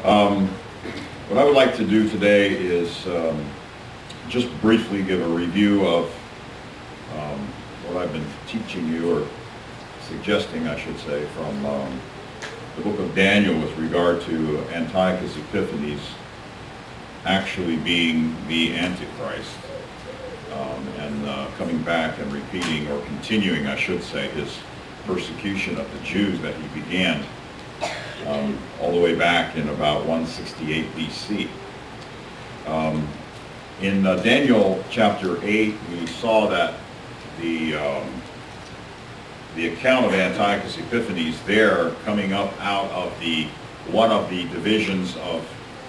Um, what I would like to do today is just briefly give a review of um, what I've been teaching you, or suggesting, I should say, from the book of Daniel with regard to Antiochus Epiphanes actually being the Antichrist, and coming back and repeating, or continuing, I should say, his persecution of the Jews that he began all the way back in about 168 BC. In Daniel chapter 8, we saw that the account of Antiochus Epiphanes there coming up out of one of the divisions of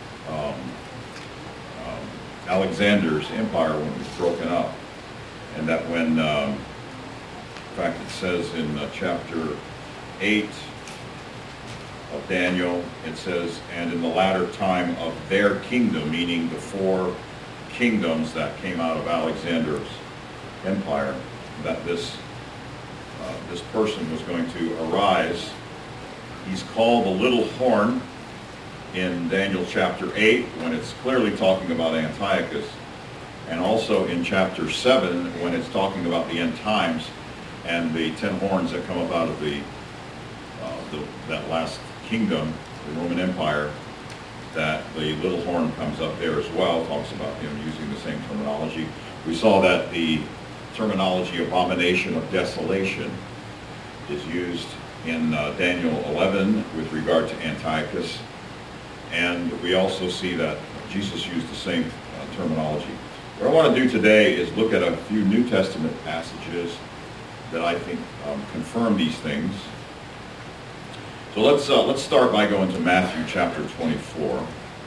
Alexander's empire when it was broken up, and that when, in fact, it says in chapter 8 of Daniel, it says, and in the latter time of their kingdom, meaning the four kingdoms that came out of Alexander's empire, that this person was going to arise. He's called the little horn in Daniel chapter 8, when it's clearly talking about Antiochus, and also in chapter 7, when it's talking about the end times and the 10 horns that come up out of that last kingdom, the Roman Empire, that the little horn comes up there as well, talks about using the same terminology. We saw that the terminology abomination of desolation is used in Daniel 11 with regard to Antiochus, and we also see that Jesus used the same terminology. What I want to do today is look at a few New Testament passages that I think confirm these things. So let's start by going to Matthew chapter 24.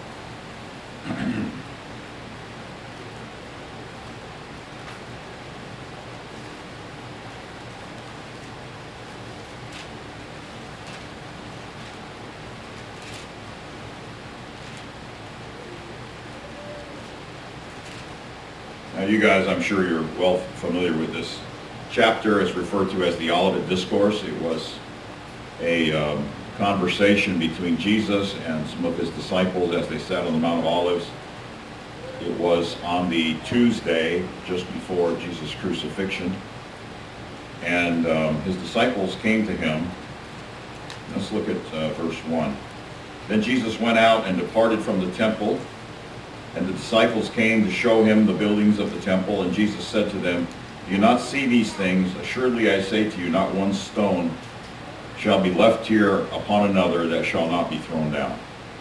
Now, you guys, I'm sure you're well familiar with this chapter. It's referred to as the Olivet Discourse. It was a conversation between Jesus and some of his disciples as they sat on the Mount of Olives. It was on the Tuesday just before Jesus' crucifixion, and his disciples came to him. Let's look at verse 1. Then Jesus went out and departed from the temple, and the disciples came to show him the buildings of the temple, and Jesus said to them, "Do you not see these things? Assuredly I say to you, not one stone shall be left here upon another that shall not be thrown down."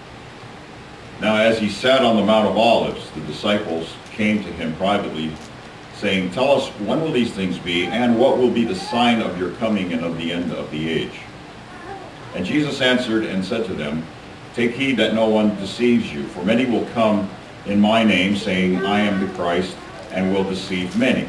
Now as he sat on the Mount of Olives, the disciples came to him privately, saying, "Tell us, when will these things be, and what will be the sign of your coming and of the end of the age?" And Jesus answered and said to them, "Take heed that no one deceives you, for many will come in my name, saying, I am the Christ, and will deceive many.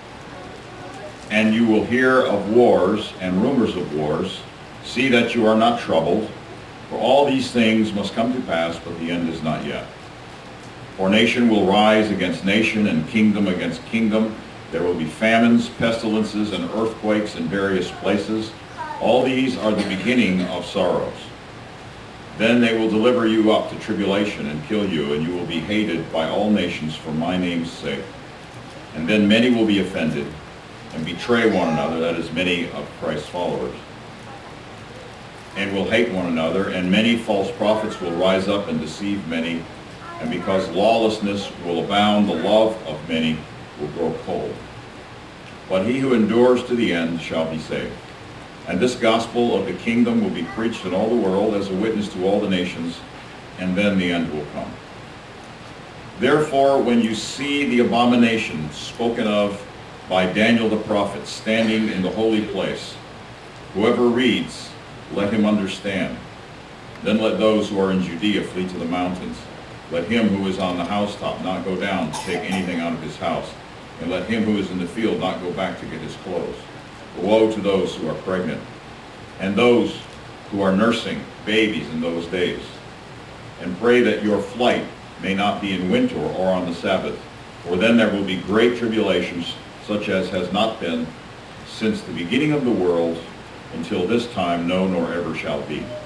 And you will hear of wars and rumors of wars. See that you are not troubled, for all these things must come to pass, but the end is not yet. For nation will rise against nation, and kingdom against kingdom. There will be famines, pestilences, and earthquakes in various places. All these are the beginning of sorrows. Then they will deliver you up to tribulation and kill you, and you will be hated by all nations for my name's sake. And then many will be offended and betray one another," that is, many of Christ's followers, "and will hate one another, and many false prophets will rise up and deceive many. And because lawlessness will abound, the love of many will grow cold. But he who endures to the end shall be saved. And this gospel of the kingdom will be preached in all the world as a witness to all the nations, and then the end will come. Therefore, when you see the abomination spoken of by Daniel the prophet standing in the holy place, whoever reads, let him understand. Then let those who are in Judea flee to the mountains. Let him who is on the housetop not go down to take anything out of his house, and let him who is in the field not go back to get his clothes. Woe to those who are pregnant, and those who are nursing babies in those days. And pray that your flight may not be in winter or on the Sabbath, for then there will be great tribulations, such as has not been since the beginning of the world until this time, no, nor ever shall be.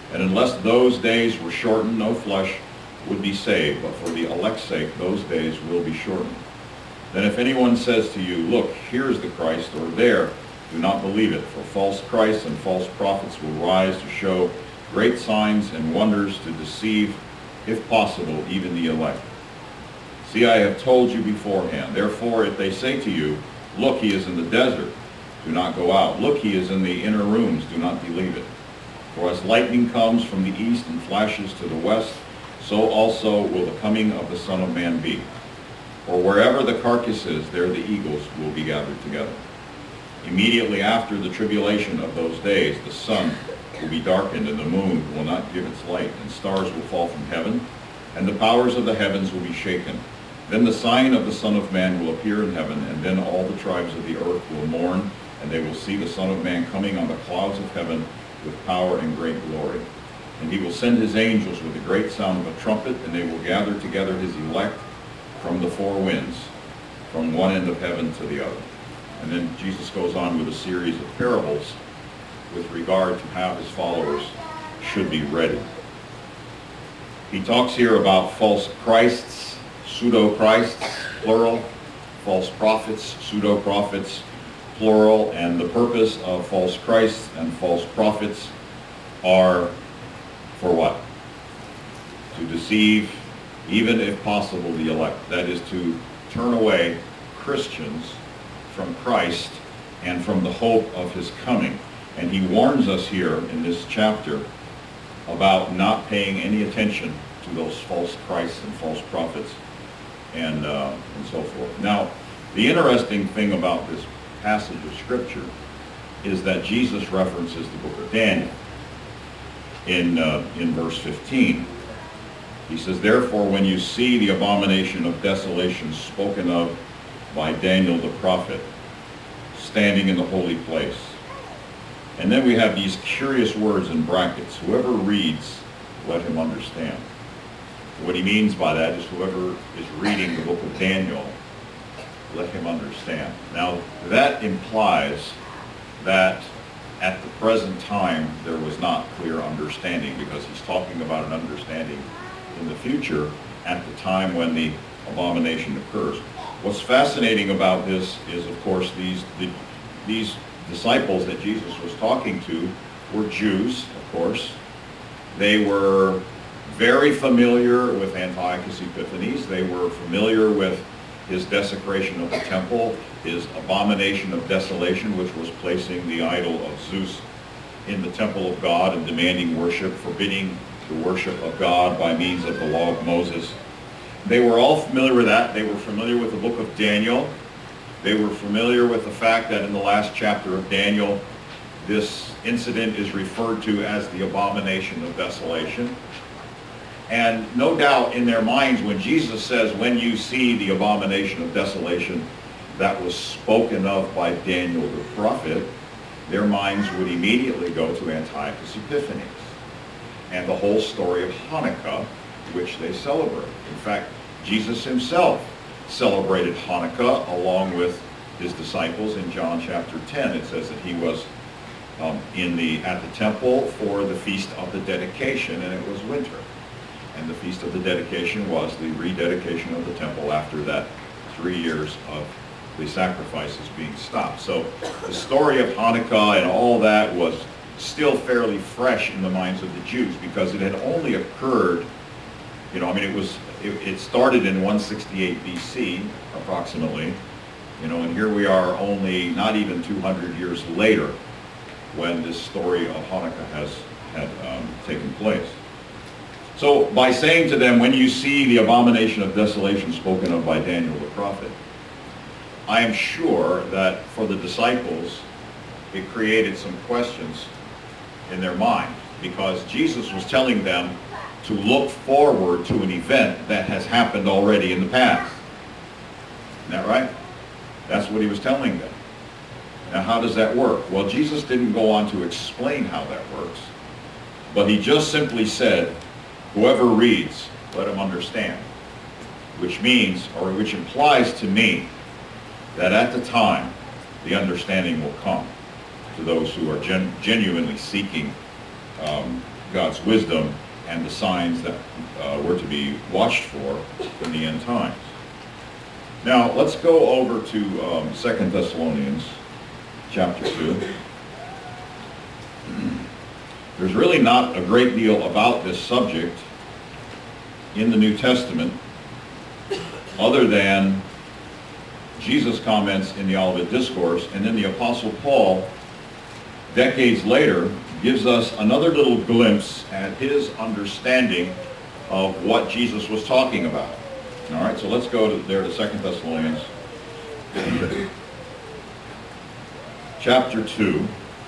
And unless those days were shortened, no flesh would be saved, but for the elect's sake, those days will be shortened. Then if anyone says to you, look, here is the Christ, or there, do not believe it, for false Christs and false prophets will rise to show great signs and wonders to deceive, if possible, even the elect. See, I have told you beforehand. Therefore, if they say to you, look, he is in the desert, do not go out. Look, he is in the inner rooms, do not believe it. For as lightning comes from the east and flashes to the west, so also will the coming of the Son of Man be. For wherever the carcass is, there the eagles will be gathered together. Immediately after the tribulation of those days, the sun will be darkened, and the moon will not give its light, and stars will fall from heaven, and the powers of the heavens will be shaken. Then the sign of the Son of Man will appear in heaven, and then all the tribes of the earth will mourn, and they will see the Son of Man coming on the clouds of heaven with power and great glory. And he will send his angels with a great sound of a trumpet, and they will gather together his elect from the four winds, from one end of heaven to the other. And then Jesus goes on with a series of parables with regard to how his followers should be ready. He talks here about false Christs, pseudo-Christs, plural, false prophets, pseudo-prophets, plural, and the purpose of false Christs and false prophets are for what? To deceive, even if possible, the elect. That is to turn away Christians from Christ and from the hope of his coming. And he warns us here in this chapter about not paying any attention to those false Christs and false prophets and so forth. Now, the interesting thing about this passage of Scripture is that Jesus references the book of Daniel in verse 15. He says, therefore, when you see the abomination of desolation spoken of by Daniel the prophet standing in the holy place. And then we have these curious words in brackets. Whoever reads, let him understand. What he means by that is whoever is reading the book of Daniel, let him understand. Now, that implies that at the present time there was not clear understanding, because he's talking about an understanding in the future at the time when the abomination occurs. What's fascinating about this is, of course, these disciples that Jesus was talking to were Jews, of course. They were very familiar with Antiochus Epiphanes. They were familiar with his desecration of the temple, his abomination of desolation, which was placing the idol of Zeus in the temple of God and demanding worship, forbidding the worship of God by means of the law of Moses. They were all familiar with that. They were familiar with the book of Daniel. They were familiar with the fact that in the last chapter of Daniel, this incident is referred to as the abomination of desolation. And no doubt in their minds, when Jesus says, when you see the abomination of desolation that was spoken of by Daniel the prophet, their minds would immediately go to Antiochus Epiphanes and the whole story of Hanukkah, which they celebrate. In fact, Jesus himself celebrated Hanukkah along with his disciples in John chapter 10. It says that he was at the temple for the feast of the dedication, and it was winter. And the feast of the dedication was the rededication of the temple after that 3 years of the sacrifices being stopped. So the story of Hanukkah and all that was still fairly fresh in the minds of the Jews, because it had only occurred, it started in 168 BC approximately, and here we are only not even 200 years later when this story of Hanukkah had taken place. So by saying to them, when you see the abomination of desolation spoken of by Daniel the prophet, I am sure that for the disciples it created some questions in their mind, because Jesus was telling them to look forward to an event that has happened already in the past. Isn't that right? That's what he was telling them. Now, how does that work? Well, Jesus didn't go on to explain how that works, but he just simply said, whoever reads, let him understand. Which means, or which implies to me, that at the time, the understanding will come to those who are genuinely seeking God's wisdom and the signs that were to be watched for in the end times. Now, let's go over to 2 Thessalonians chapter 2. There's really not a great deal about this subject in the New Testament other than Jesus' comments in the Olivet Discourse, and then the Apostle Paul, decades later, gives us another little glimpse at his understanding of what Jesus was talking about. All right, so let's go there to 2 Thessalonians chapter 2.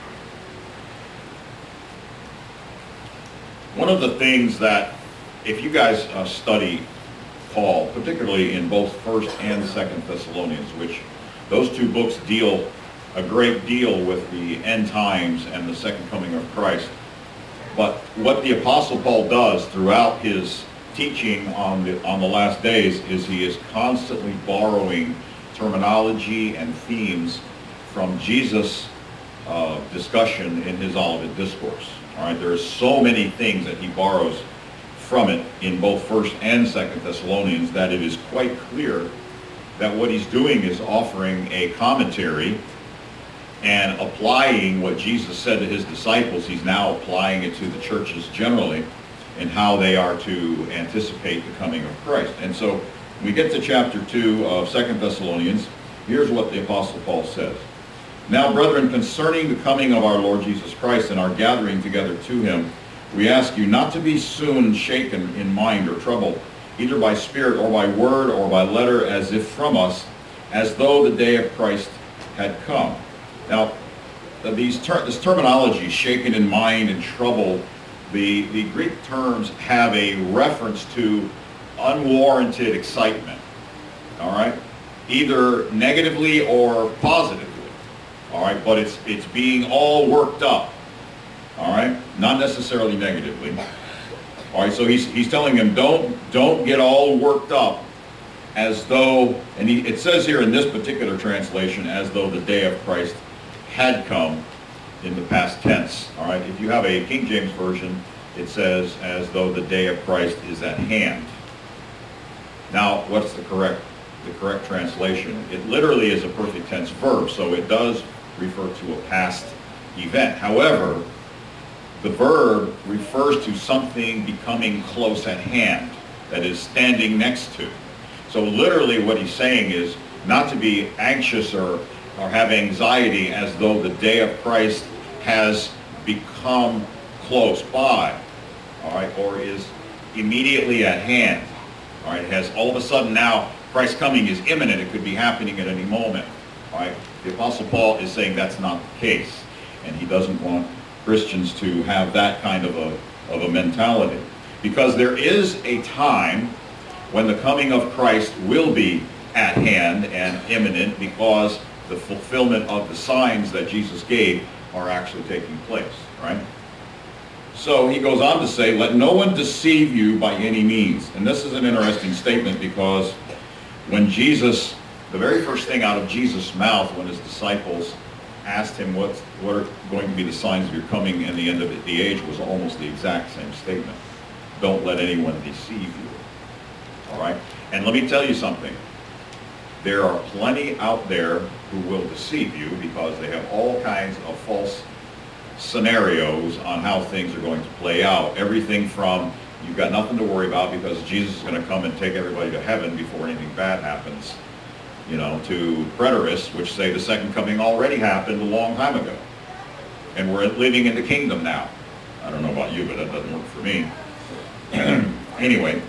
One of the things that, if you guys study Paul, particularly in both 1st and 2nd Thessalonians, which those two books deal a great deal with the end times and the second coming of Christ. But what the Apostle Paul does throughout his teaching on the last days is he is constantly borrowing terminology and themes from Jesus' discussion in his Olivet Discourse. All right, there are so many things that he borrows from it in both 1st and 2nd Thessalonians that it is quite clear that what he's doing is offering a commentary and applying what Jesus said to his disciples. He's now applying it to the churches generally and how they are to anticipate the coming of Christ. And so when we get to chapter 2 of 2 Thessalonians, here's what the Apostle Paul says. Now, brethren, concerning the coming of our Lord Jesus Christ and our gathering together to him, we ask you not to be soon shaken in mind or troubled, either by spirit or by word or by letter, as if from us, as though the day of Christ had come. Now, this terminology, shaken in mind and troubled, the Greek terms have a reference to unwarranted excitement, all right? Either negatively or positively, all right? But it's being all worked up, all right? Not necessarily negatively. All right, so he's telling them, don't get all worked up as though, and it says here in this particular translation, as though the day of Christ had come in the past tense. All right, if you have a King James version, it says, as though the day of Christ is at hand. Now, what's the correct translation? It literally is a perfect tense verb, so it does refer to a past event. However, the verb refers to something becoming close at hand, that is standing next to. So literally what he's saying is not to be anxious or have anxiety as though the day of Christ has become close by, all right, or is immediately at hand. All right, it has all of a sudden now Christ's coming is imminent. It could be happening at any moment. All right, the Apostle Paul is saying that's not the case, and he doesn't want Christians to have that kind of a mentality, because there is a time when the coming of Christ will be at hand and imminent, because the fulfillment of the signs that Jesus gave are actually taking place, right? So he goes on to say, let no one deceive you by any means. And this is an interesting statement, because when Jesus, the very first thing out of Jesus' mouth when his disciples asked him what are going to be the signs of your coming and the end of the age, was almost the exact same statement. Don't let anyone deceive you. All right? And let me tell you something. There are plenty out there who will deceive you, because they have all kinds of false scenarios on how things are going to play out. Everything from, you've got nothing to worry about because Jesus is going to come and take everybody to heaven before anything bad happens, you know, to preterists, which say the second coming already happened a long time ago, and we're living in the kingdom now. I don't know about you, but that doesn't work for me. Anyway,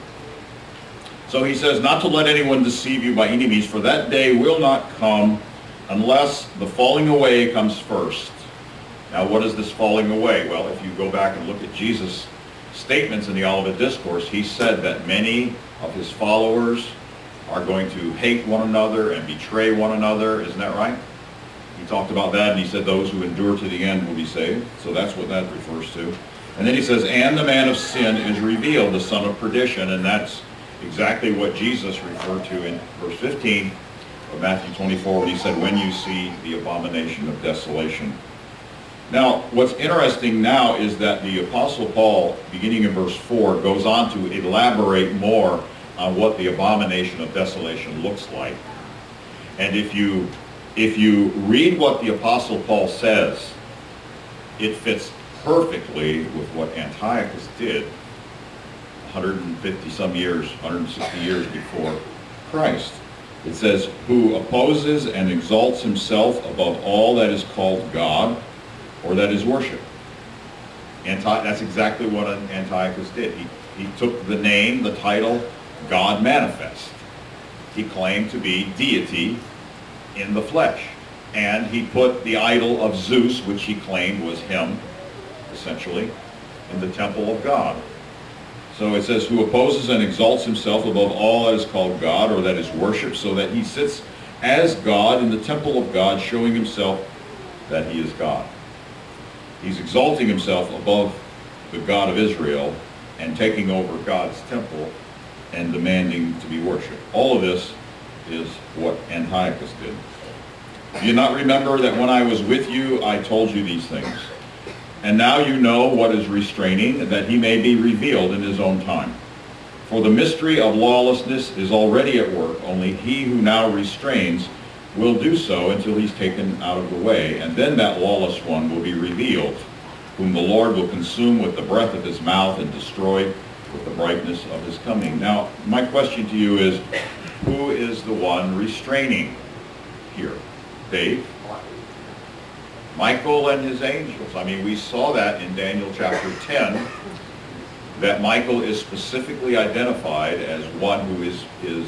so he says, not to let anyone deceive you by any means, for that day will not come unless the falling away comes first. Now, what is this falling away? Well, if you go back and look at Jesus' statements in the Olivet Discourse, he said that many of his followers are going to hate one another and betray one another. Isn't that right? He talked about that, and he said those who endure to the end will be saved. So that's what that refers to. And then he says, and the man of sin is revealed, the son of perdition. And that's exactly what Jesus referred to in verse 15 of Matthew 24, when he said, when you see the abomination of desolation Now, what's interesting now is that the Apostle Paul, beginning in verse 4, goes on to elaborate more on what the abomination of desolation looks like. And if you read what the Apostle Paul says, it fits perfectly with what Antiochus did 150 some years, 160 years before Christ. It says, who opposes and exalts himself above all that is called God or that is worship. That's exactly what Antiochus did. He took the name, the title, God Manifest. He claimed to be deity in the flesh. And he put the idol of Zeus, which he claimed was him, essentially, in the temple of God. So it says, who opposes and exalts himself above all that is called God or that is worship, so that he sits as God in the temple of God, showing himself that he is God. He's exalting himself above the God of Israel and taking over God's temple and demanding to be worshipped. All of this is what Antiochus did. Do you not remember that when I was with you, I told you these things? And now you know what is restraining, that he may be revealed in his own time. For the mystery of lawlessness is already at work, only he who now restrains will do so until he's taken out of the way. And then that lawless one will be revealed, whom the Lord will consume with the breath of his mouth and destroy with the brightness of his coming. Now, my question to you is, who is the one restraining here? Dave? Michael and his angels. I mean, we saw that in Daniel chapter 10, that Michael is specifically identified as one who is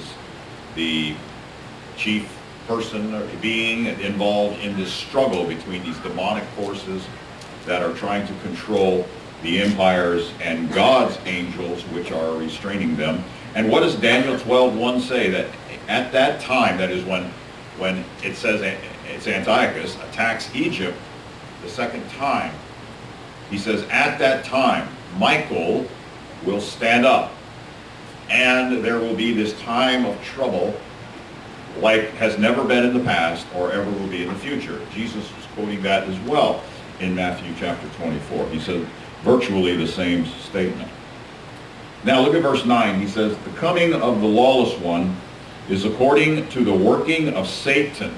the chief person or being involved in this struggle between these demonic forces that are trying to control the empires and God's angels, which are restraining them. And what does Daniel 12:1 say? That at that time, that is when it says it's Antiochus attacks Egypt the second time, he says, at that time, Michael will stand up, and there will be this time of trouble like has never been in the past or ever will be in the future. Jesus was quoting that as well in Matthew chapter 24. He said virtually the same statement. Now look at verse 9. He says, the coming of the lawless one is according to the working of Satan,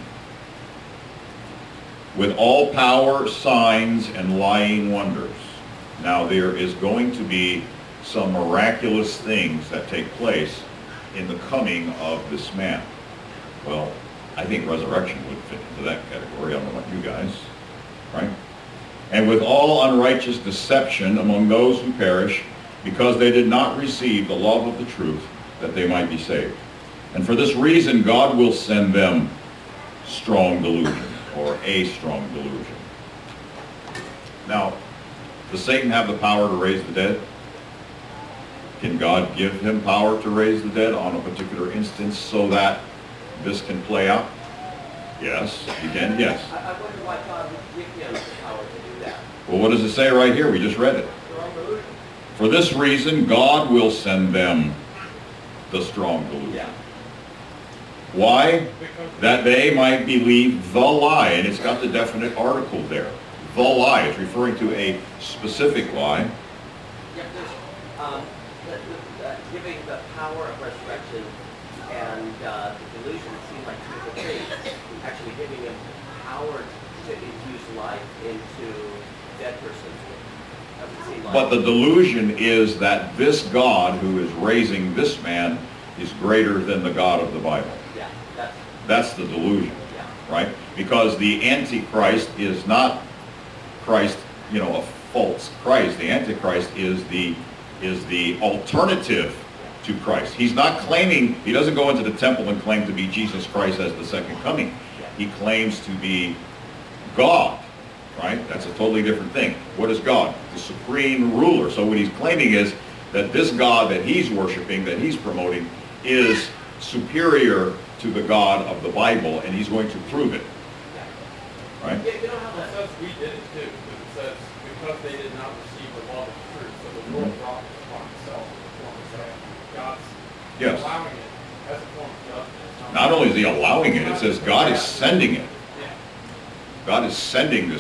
with all power, signs, and lying wonders. Now there is going to be some miraculous things that take place in the coming of this man. Well, I think resurrection would fit into that category. I don't know about you guys, right? And with all unrighteous deception among those who perish, because they did not receive the love of the truth, that they might be saved. And for this reason, God will send them strong delusion, or a strong delusion. Now, does Satan have the power to raise the dead? Can God give him power to raise the dead on a particular instance so that this can play out? Yes, he can, yes. I wonder why God would give him the power to do that. Well, what does it say right here? We just read it. Strong delusion. For this reason, God will send them the strong delusion. Yeah. Why? That they might believe the lie. And it's got the definite article there. The lie. It's referring to a specific lie. Yeah, there's giving the power of resurrection and the delusion seem like two different things. Actually giving him power to infuse life into dead persons. Doesn't seem like. But the delusion is that this God who is raising this man is greater than the God of the Bible. Yeah, That's the delusion, yeah. right? Because the Antichrist is not Christ, a false Christ. The Antichrist is the alternative to Christ. He's not claiming, he doesn't go into the temple and claim to be Jesus Christ as the second coming. He claims to be God, right? That's a totally different thing. What is God? The supreme ruler. So what he's claiming is that this God that he's worshiping, that he's promoting, is superior to the God of the Bible, and he's going to prove it. Right? Yeah, you know how It says we did it too, because it says, because they did not receive the love of the truth. So the world brought it upon itself in the form of sin. God's Yes. allowing it as a form of judgment. Not only is he allowing it, it says God is sending it. Yeah. God is sending this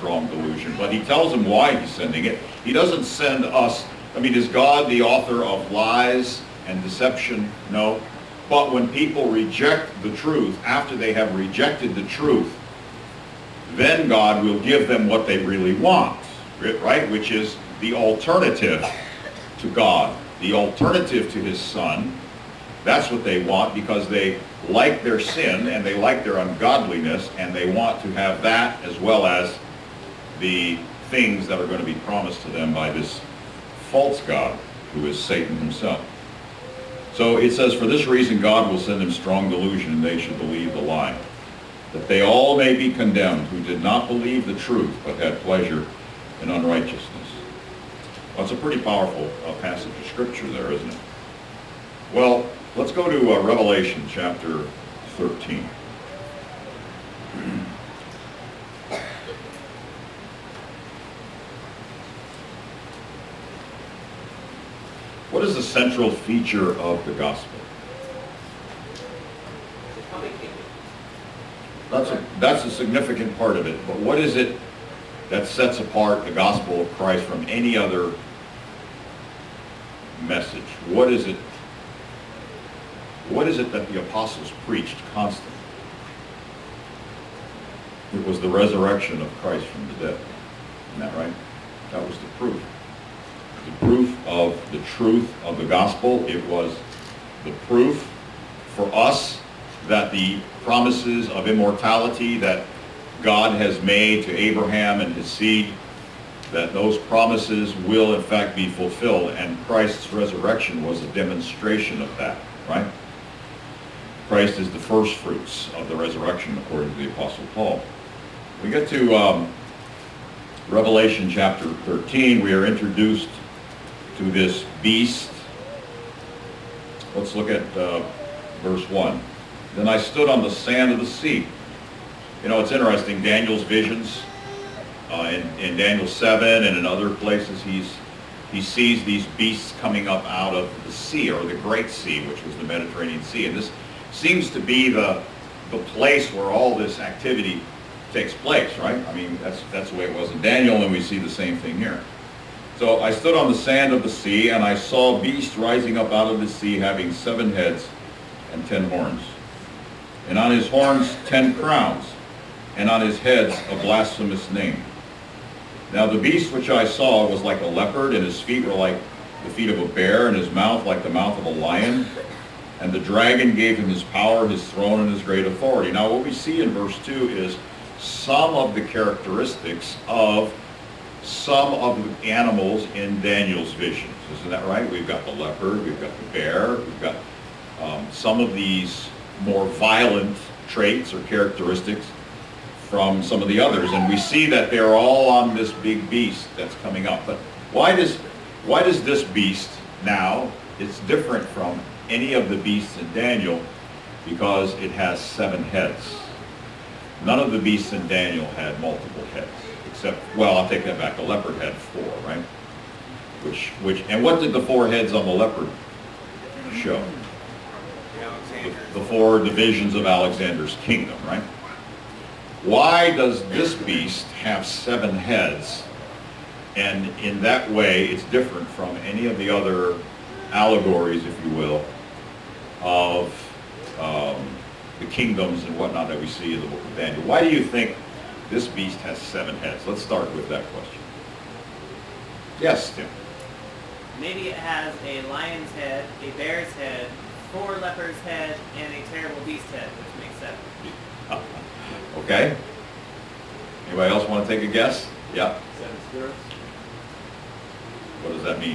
strong delusion, but he tells them why he's sending it. He doesn't send us. I mean, is God the author of lies and deception? No. But when people reject the truth, after they have rejected the truth, then God will give them what they really want, right? Which is the alternative to God, the alternative to his Son. That's what they want, because they like their sin and they like their ungodliness, and they want to have that as well as the things that are going to be promised to them by this false God, who is Satan himself. So it says, for this reason God will send them strong delusion, and they should believe the lie, that they all may be condemned who did not believe the truth, but had pleasure in unrighteousness. Well, it's a pretty powerful passage of Scripture there, isn't it? Well, let's go to Revelation chapter 13. What is the central feature of the gospel? The coming kingdom. That's a significant part of it, but what is it that sets apart the gospel of Christ from any other message? What is it that the apostles preached constantly? It was the resurrection of Christ from the dead. Isn't that right? That was the proof. The proof of the truth of the gospel. It was the proof for us that the promises of immortality that God has made to Abraham and his seed, that those promises will in fact be fulfilled, and Christ's resurrection was a demonstration of that, right? Christ is the first fruits of the resurrection, according to the Apostle Paul. We get to Revelation chapter 13. We are introduced to this beast. Let's look at verse 1. Then I stood on the sand of the sea. You know, it's interesting, Daniel's visions, in Daniel 7 and in other places, he sees these beasts coming up out of the sea, or the Great Sea, which was the Mediterranean Sea. And this seems to be the place where all this activity takes place, right? I mean, that's the way it was in Daniel, and we see the same thing here. So I stood on the sand of the sea, and I saw a beast rising up out of the sea, having 7 heads and 10 horns. And on his horns 10 crowns, and on his heads a blasphemous name. Now the beast which I saw was like a leopard, and his feet were like the feet of a bear, and his mouth like the mouth of a lion. And the dragon gave him his power, his throne, and his great authority. Now what we see in verse 2 is some of the characteristics of some of the animals in Daniel's visions. Isn't that right? We've got the leopard, we've got the bear, we've got some of these more violent traits or characteristics from some of the others, and we see that they're all on this big beast that's coming up. But why does this beast now, it's different from any of the beasts in Daniel, because it has 7 heads. None of the beasts in Daniel had multiple heads, except, well, I'll take that back, the leopard had 4, right? And what did the 4 heads on the leopard show? The 4 divisions of Alexander's kingdom, right? Why does this beast have 7 heads? And in that way, it's different from any of the other allegories, if you will, of the kingdoms and whatnot that we see in the book of Daniel. Why do you think this beast has 7 heads? Let's start with that question. Yes, Tim. Maybe it has a lion's head, a bear's head, 4 leopards' head, and a terrible beast head, which makes 7. Okay. Anybody else want to take a guess? Yeah. 7 spirits. What does that mean?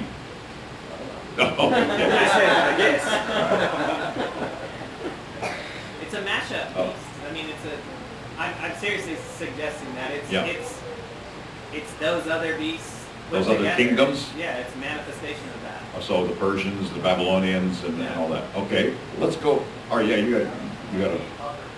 I guess. It's a mashup beast. Oh. I mean, I'm seriously suggesting that Yeah. it's those other beasts put Those other together. kingdoms? Yeah, it's a manifestation of that. So the Persians, the Babylonians, and all that. Okay, let's go. All right, yeah, you got to.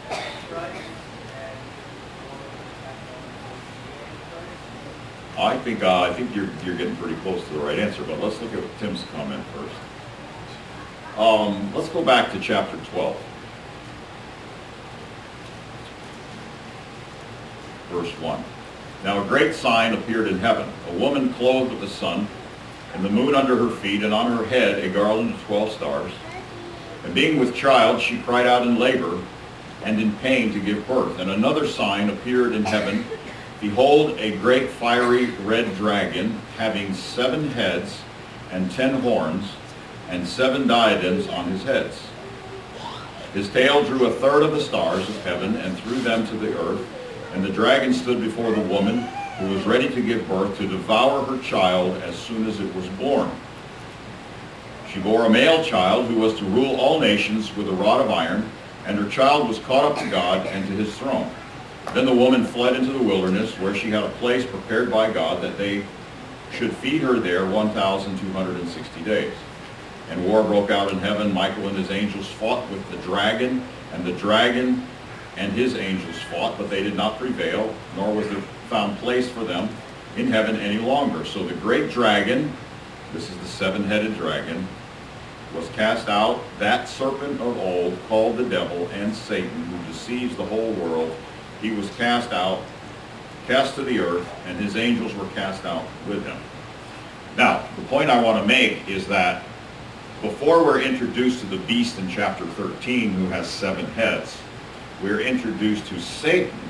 I think you're getting pretty close to the right answer, but let's look at Tim's comment first. Let's go back to chapter 12, verse 1. Now a great sign appeared in heaven, a woman clothed with the sun, and the moon under her feet, and on her head a garland of 12 stars. And being with child, she cried out in labor and in pain to give birth. And another sign appeared in heaven. Behold, a great fiery red dragon, having 7 heads and 10 horns, and 7 diadems on his heads. His tail drew a third of the stars of heaven and threw them to the earth. And the dragon stood before the woman, who was ready to give birth, to devour her child as soon as it was born. She bore a male child who was to rule all nations with a rod of iron, and her child was caught up to God and to his throne. Then the woman fled into the wilderness, where she had a place prepared by God that they should feed her there 1,260 days. And war broke out in heaven. Michael and his angels fought with the dragon and his angels fought, but they did not prevail, nor was there found place for them in heaven any longer. So the great dragon, this is the 7-headed dragon, was cast out, that serpent of old, called the devil and Satan, who deceives the whole world. He was cast out, cast to the earth, and his angels were cast out with him. Now, the point I want to make is that before we're introduced to the beast in chapter 13, who has 7 heads, we're introduced to Satan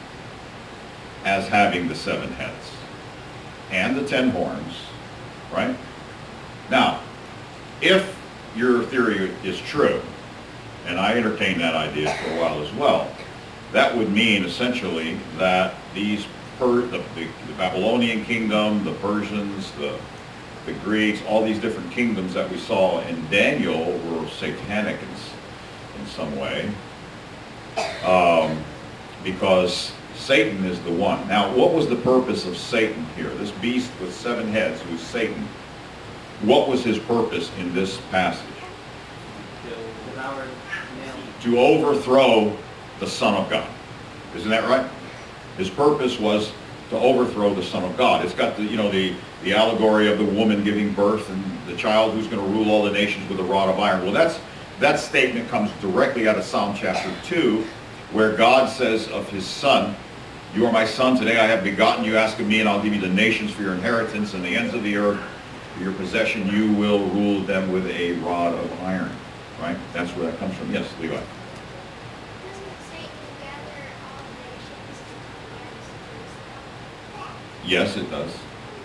as having the 7 heads and the 10 horns, right? Now, if your theory is true, and I entertained that idea for a while as well, that would mean essentially that the Babylonian kingdom, the Persians, the Greeks, all these different kingdoms that we saw in Daniel were satanic in some way, because Satan is the one. Now, what was the purpose of Satan here? This beast with 7 heads, who's Satan, what was his purpose in this passage? To overthrow the Son of God. Isn't that right? His purpose was to overthrow the Son of God. It's got the allegory of the woman giving birth and the child who's going to rule all the nations with a rod of iron. Well, that statement comes directly out of Psalm chapter 2, where God says of his Son, "You are my Son, today I have begotten you, ask of me, and I'll give you the nations for your inheritance and the ends of the earth for your possession. You will rule them with a rod of iron." Right? That's where that comes from. Yes, Levi. Yes, it does.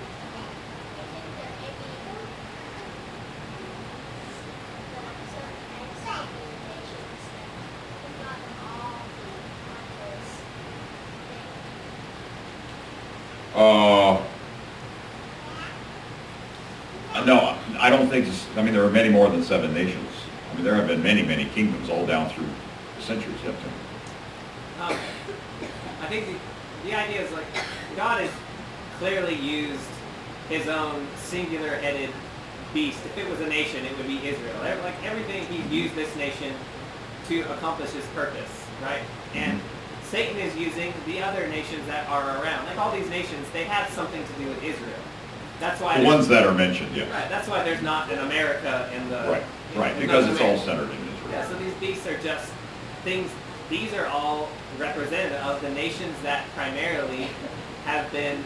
No, I don't think this, I mean, there are many more than 7 nations. I mean, there have been many, many kingdoms all down through the centuries. Yep. I think the idea is like God has clearly used his own singular-headed beast. If it was a nation, it would be Israel. Like everything, he's used this nation to accomplish his purpose, right? And Satan is using the other nations that are around. Like all these nations, they have something to do with Israel. That's why the ones that are mentioned, yeah. Right. That's why there's not an America in the right, because it's all centered in Israel. Yeah. So these beasts are just things. These are all representative of the nations that primarily have been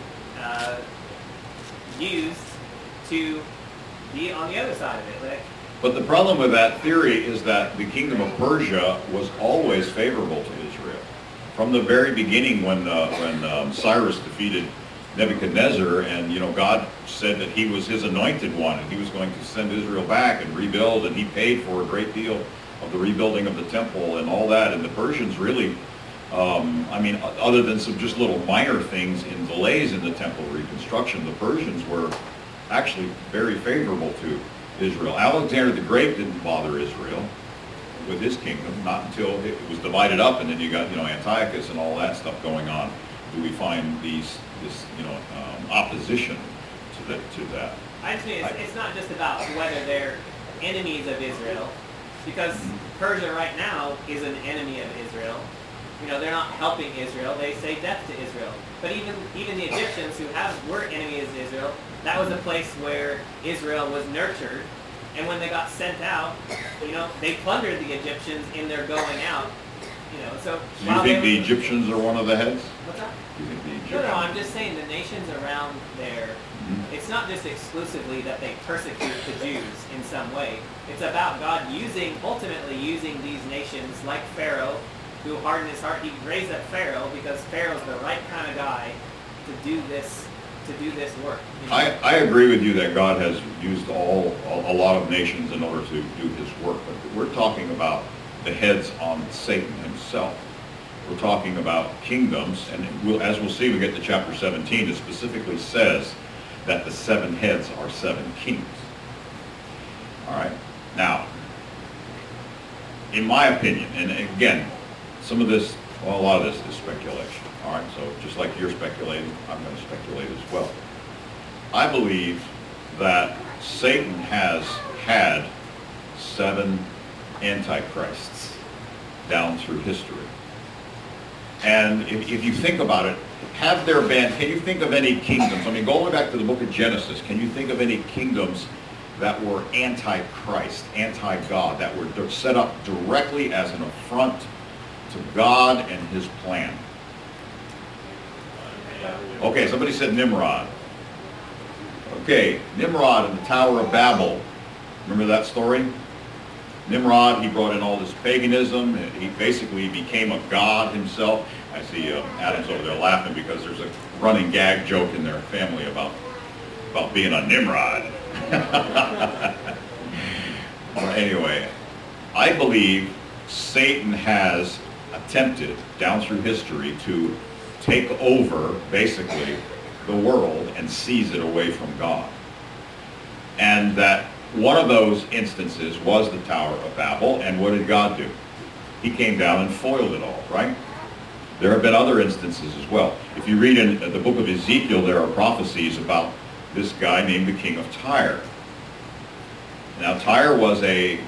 used to be on the other side of it. Like, but the problem with that theory is that the kingdom of Persia was always favorable to Israel. From the very beginning, when Cyrus defeated Nebuchadnezzar, and God said that he was his anointed one, and he was going to send Israel back and rebuild, and he paid for a great deal of the rebuilding of the temple and all that. And the Persians really, other than some just little minor things in delays in the temple reconstruction, the Persians were actually very favorable to Israel. Alexander the Great didn't bother Israel with his kingdom, not until it was divided up, and then you got Antiochus and all that stuff going on. Do we find this opposition to that? I think it's not just about whether they're enemies of Israel, because Persia right now is an enemy of Israel. They're not helping Israel. They say death to Israel. But even the Egyptians who were enemies of Israel, that was a place where Israel was nurtured. And when they got sent out, they plundered the Egyptians in their going out. So Do you while think they the were- Egyptians are one of the heads? What's that? Do you think the No, Egyptians? no, I'm just saying the nations around there, it's not just exclusively that they persecute the Jews in some way. It's about God ultimately using these nations like Pharaoh, who hardened his heart. He raised up Pharaoh because Pharaoh's the right kind of guy to do this work. I agree with you that God has used a lot of nations in order to do his work, but we're talking about the heads on Satan himself. We're talking about kingdoms, and as we'll see, we get to chapter 17, it specifically says that the 7 heads are 7 kings. All right. Now, in my opinion, and again, a lot of this is speculation. All right, so just like you're speculating, I'm going to speculate as well. I believe that Satan has had 7 antichrists down through history. And if you think about it, can you think of any kingdoms? I mean, going back to the book of Genesis, can you think of any kingdoms that were anti-Christ, anti-God, that were set up directly as an affront to God and his plan? Okay, somebody said Nimrod. Okay, Nimrod in the Tower of Babel. Remember that story? Nimrod, he brought in all this paganism. He basically became a god himself. I see Adam's over there laughing because there's a running gag joke in their family about being a Nimrod. Anyway, I believe Satan has attempted down through history to take over basically the world and seize it away from God. And that one of those instances was the Tower of Babel, and what did God do? He came down and foiled it all, right? There have been other instances as well. If you read in the book of Ezekiel, there are prophecies about this guy named the king of Tyre. Now, Tyre was a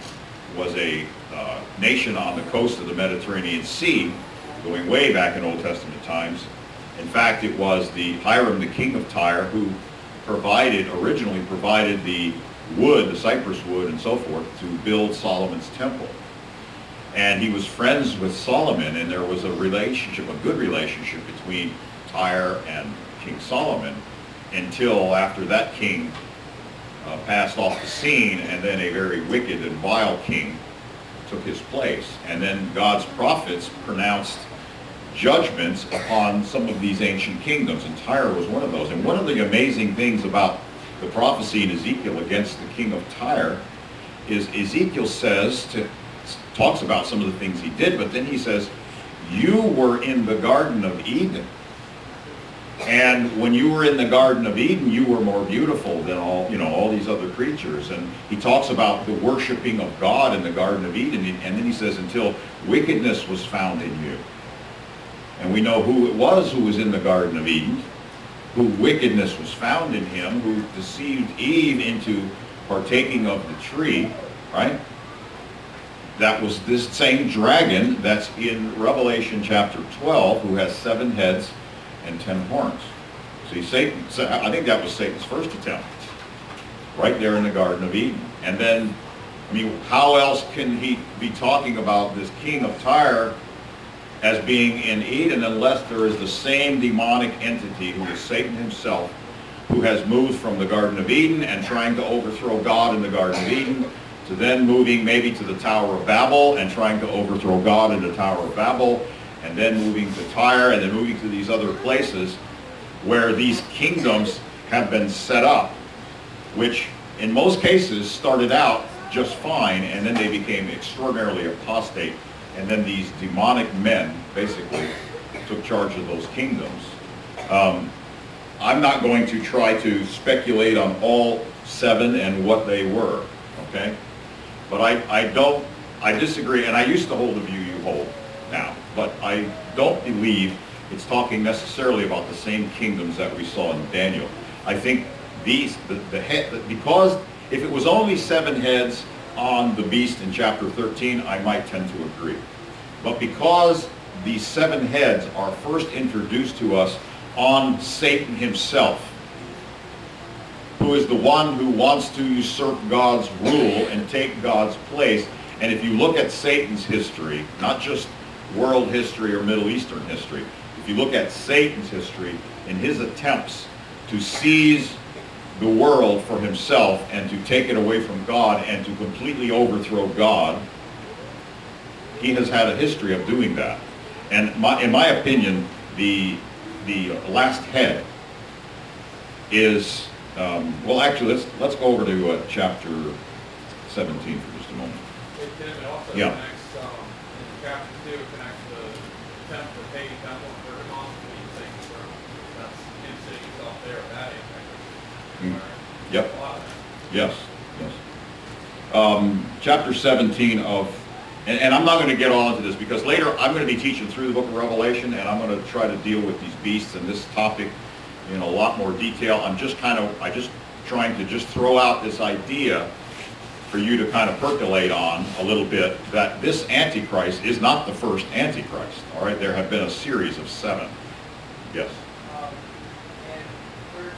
nation on the coast of the Mediterranean Sea, going way back in Old Testament times. In fact, it was Hiram, the king of Tyre, who originally provided the wood, the cypress wood and so forth, to build Solomon's temple. And he was friends with Solomon, and there was a good relationship between Tyre and King Solomon, until after that king passed off the scene, and then a very wicked and vile king took his place. And then God's prophets pronounced judgments upon some of these ancient kingdoms, and Tyre was one of those. And one of the amazing things about the prophecy in Ezekiel against the king of Tyre is Ezekiel talks about some of the things he did, but then he says, you were in the Garden of Eden. And when you were in the Garden of Eden, you were more beautiful than all these other creatures. And he talks about the worshiping of God in the Garden of Eden. And then he says, until wickedness was found in you. And we know who it was who was in the Garden of Eden, who wickedness was found in him, who deceived Eve into partaking of the tree, right? That was this same dragon that's in Revelation chapter 12, who has 7 heads and 10 horns. See, I think that was Satan's first attempt, right there in the Garden of Eden. And then, I mean, how else can he be talking about this king of Tyre as being in Eden unless there is the same demonic entity who is Satan himself, who has moved from the Garden of Eden and trying to overthrow God in the Garden of Eden, to then moving maybe to the Tower of Babel and trying to overthrow God in the Tower of Babel, and then moving to Tyre, and then moving to these other places where these kingdoms have been set up, which in most cases started out just fine, and then they became extraordinarily apostate, and then these demonic men basically took charge of those kingdoms. I'm not going to try to speculate on all 7 and what they were, okay? But I disagree, and I used to hold the view you hold now, but I don't believe it's talking necessarily about the same kingdoms that we saw in Daniel. I think because if it was only 7 heads on the beast in chapter 13, I might tend to agree. But because these 7 heads are first introduced to us on Satan himself, who is the one who wants to usurp God's rule and take God's place. And if you look at Satan's history, not just world history or Middle Eastern history. If you look at Satan's history and his attempts to seize the world for himself and to take it away from God and to completely overthrow God, he has had a history of doing that. And in my opinion, the last head is, well, actually, let's go over to chapter 17 for just a moment. It also Yeah. connects, in chapter 2, it connects the temple, the pagan temple in Pergamon between Satan's throne. That's him sitting himself there with that Antichrist. Yep. A lot of that. Yes, yes. Chapter 17 of, and I'm not going to get all into this because later I'm going to be teaching through the book of Revelation, and I'm going to try to deal with these beasts and this topic in a lot more detail. I'm just trying to just throw out this idea for you to kind of percolate on a little bit, that this Antichrist is not the first Antichrist, all right? There have been a series of 7. Yes. In 13, 3,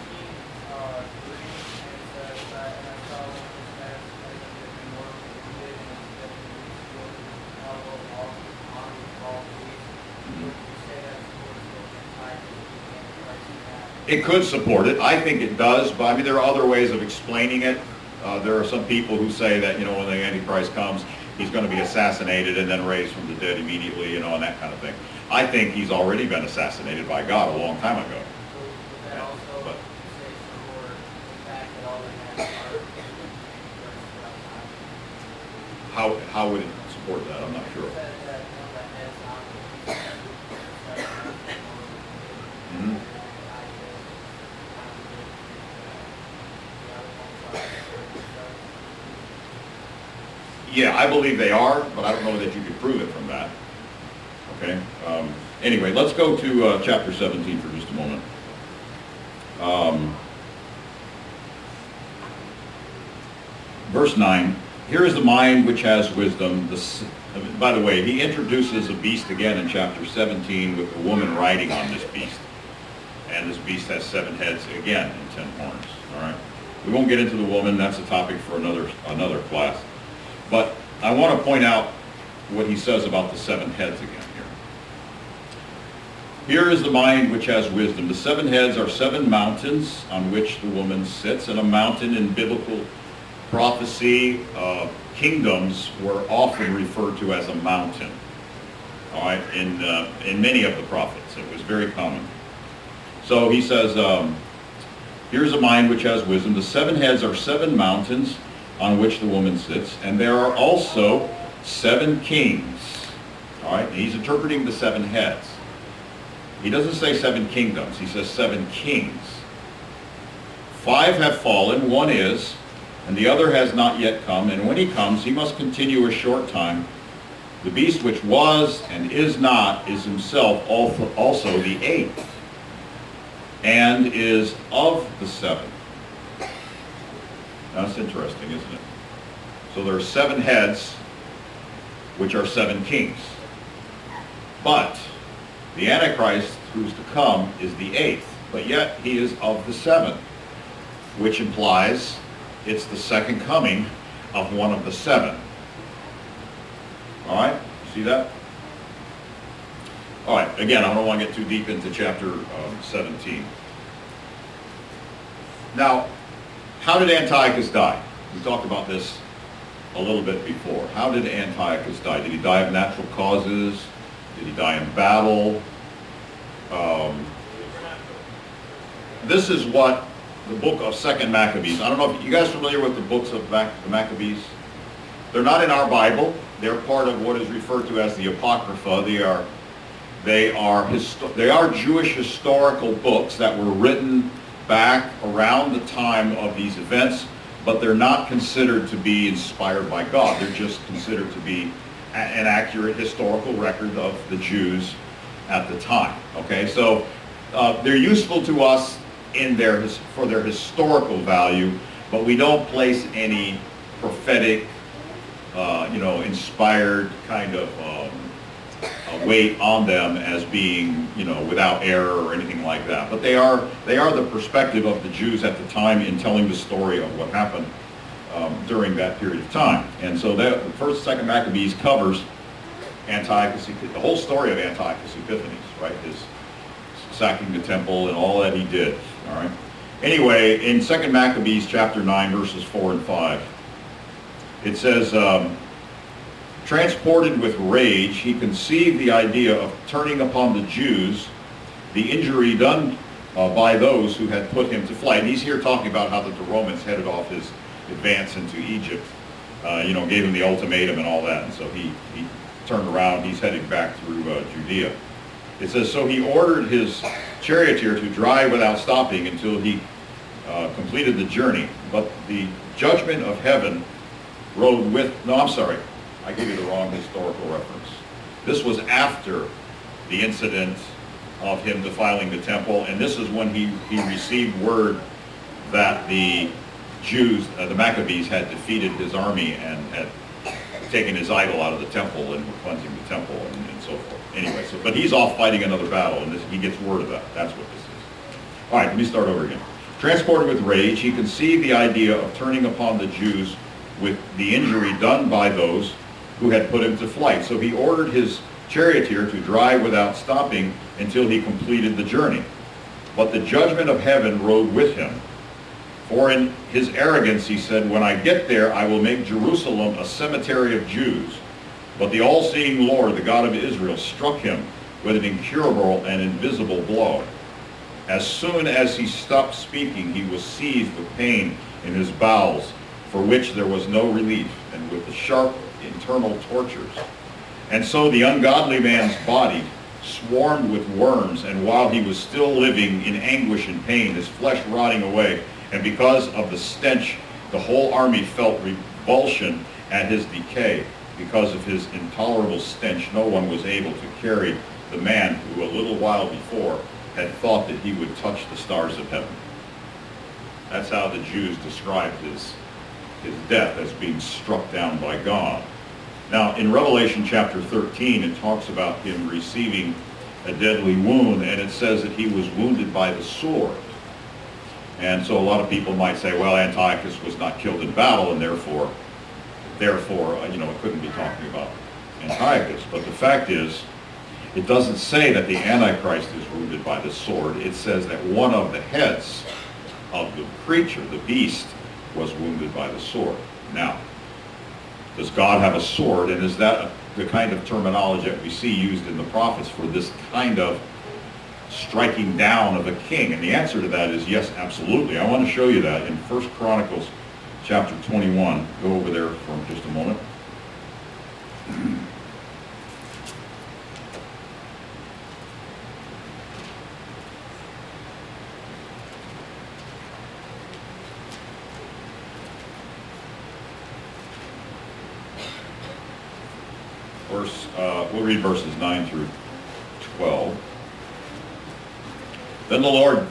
it says that, and I saw one of his heads as if it had been mortally wounded, and his head was sword, on all beasts. Would you say that sword still tied to the Antichrist in that? It could support it. I think it does, but I mean, there are other ways of explaining it. There are some people who say that, when the Antichrist comes, he's going to be assassinated and then raised from the dead immediately, and that kind of thing. I think he's already been assassinated by God a long time ago. So would that also But- say support the fact that all the heads are Antichrist throughout time? How would it support that? I'm not sure. It says that one of the heads on the beast Mhm. Yeah, I believe they are, but I don't know that you could prove it from that. Okay. Anyway, let's go to chapter 17 for just a moment. Verse 9. Here is the mind which has wisdom. By the way, he introduces a beast again in chapter 17 with a woman riding on this beast. And this beast has 7 heads again and 10 horns. All right. We won't get into the woman. That's a topic for another class. But I want to point out what he says about the 7 heads again here. Here is the mind which has wisdom. The 7 heads are 7 mountains on which the woman sits, and a mountain in biblical prophecy, kingdoms were often referred to as a mountain. All right, in many of the prophets, it was very common. So he says, here's a mind which has wisdom. The 7 heads are 7 mountains on which the woman sits, and there are also 7 kings. All right, he's interpreting the 7 heads. He doesn't say 7 kingdoms, he says 7 kings. 5 have fallen, 1 is, and the other has not yet come, and when he comes, he must continue a short time. The beast which was and is not is himself also the 8th, and is of the 7. That's interesting, isn't it? So there are 7 heads, which are 7 kings. But the Antichrist who's to come is the 8th, but yet he is of the 7, which implies it's the second coming of one of the 7. All right, see that? All right, again, I don't want to get too deep into chapter 17. Now, how did Antiochus die? We talked about this a little bit before. How did Antiochus die? Did he die of natural causes? Did he die in battle? This is what the book of 2nd Maccabees. I don't know if you guys are familiar with the books of the Maccabees. They're not in our Bible. They're part of what is referred to as the Apocrypha. They are Jewish historical books that were written back around the time of these events, but they're not considered to be inspired by God. They're just considered to be an accurate historical record of the Jews at the time. Okay, so they're useful to us for their historical value, but we don't place any prophetic, inspired kind of weight on them as being, without error or anything like that. But they are the perspective of the Jews at the time in telling the story of what happened during that period of time. And so that 1st, 2nd Maccabees covers Antiochus, the whole story of Antiochus Epiphanes, right? His sacking the temple and all that he did, all right? Anyway, in 2 Maccabees chapter 9, verses 4 and 5, it says, transported with rage, he conceived the idea of turning upon the Jews the injury done by those who had put him to flight. And he's here talking about how that the Romans headed off his advance into Egypt, gave him the ultimatum and all that. And so he turned around, he's heading back through Judea. It says, so he ordered his charioteer to drive without stopping until he completed the journey. But the judgment of heaven rode with, I gave you the wrong historical reference. This was after the incident of him defiling the temple, and this is when he received word that the Jews, the Maccabees, had defeated his army and had taken his idol out of the temple and were cleansing the temple and so forth. Anyway, but he's off fighting another battle, and he gets word of that. That's what this is. All right, let me start over again. Transported with rage, he conceived the idea of turning upon the Jews with the injury done by those who had put him to flight. So he ordered his charioteer to drive without stopping until he completed the journey. But the judgment of heaven rode with him. For in his arrogance he said, when I get there, I will make Jerusalem a cemetery of Jews. But the all-seeing Lord, the God of Israel, struck him with an incurable and invisible blow. As soon as he stopped speaking, he was seized with pain in his bowels, for which there was no relief, and with the sharp internal tortures. And so the ungodly man's body swarmed with worms, and while he was still living in anguish and pain, his flesh rotting away, and because of the stench, the whole army felt revulsion at his decay. Because of his intolerable stench, no one was able to carry the man who a little while before had thought that he would touch the stars of heaven. That's how the Jews described his death, as being struck down by God. Now, in Revelation chapter 13, it talks about him receiving a deadly wound, and it says that he was wounded by the sword. And so a lot of people might say, well, Antiochus was not killed in battle, and therefore, it couldn't be talking about Antiochus. But the fact is, it doesn't say that the Antichrist is wounded by the sword. It says that one of the heads of the creature, the beast, was wounded by the sword. Now, does God have a sword, and is that the kind of terminology that we see used in the prophets for this kind of striking down of a king? And the answer to that is yes, absolutely. I want to show you that in 1 Chronicles chapter 21. Go over there for just a moment. We'll read verses 9 through 12. Then the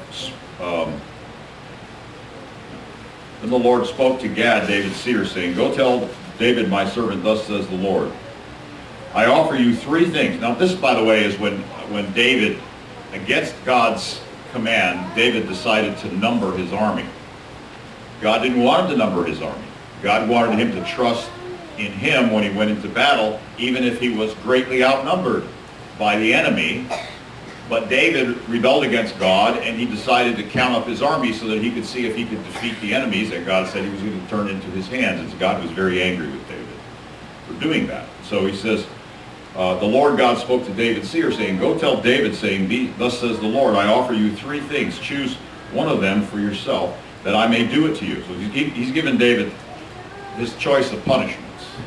Lord spoke to Gad, David's seer, saying, go tell David my servant, thus says the Lord, I offer you three things. Now this, by the way, is when David, against God's command, David decided to number his army. God didn't want him to number his army. God wanted him to trust in him when he went into battle, even if he was greatly outnumbered by the enemy. But David rebelled against God, and he decided to count up his army so that he could see if he could defeat the enemies that God said he was going to turn into his hands. And God was very angry with David for doing that. So he says, the Lord God spoke to David's seer, saying, go tell David, saying, thus says the Lord, I offer you three things. Choose one of them for yourself, that I may do it to you. So he's given David his choice of punishments.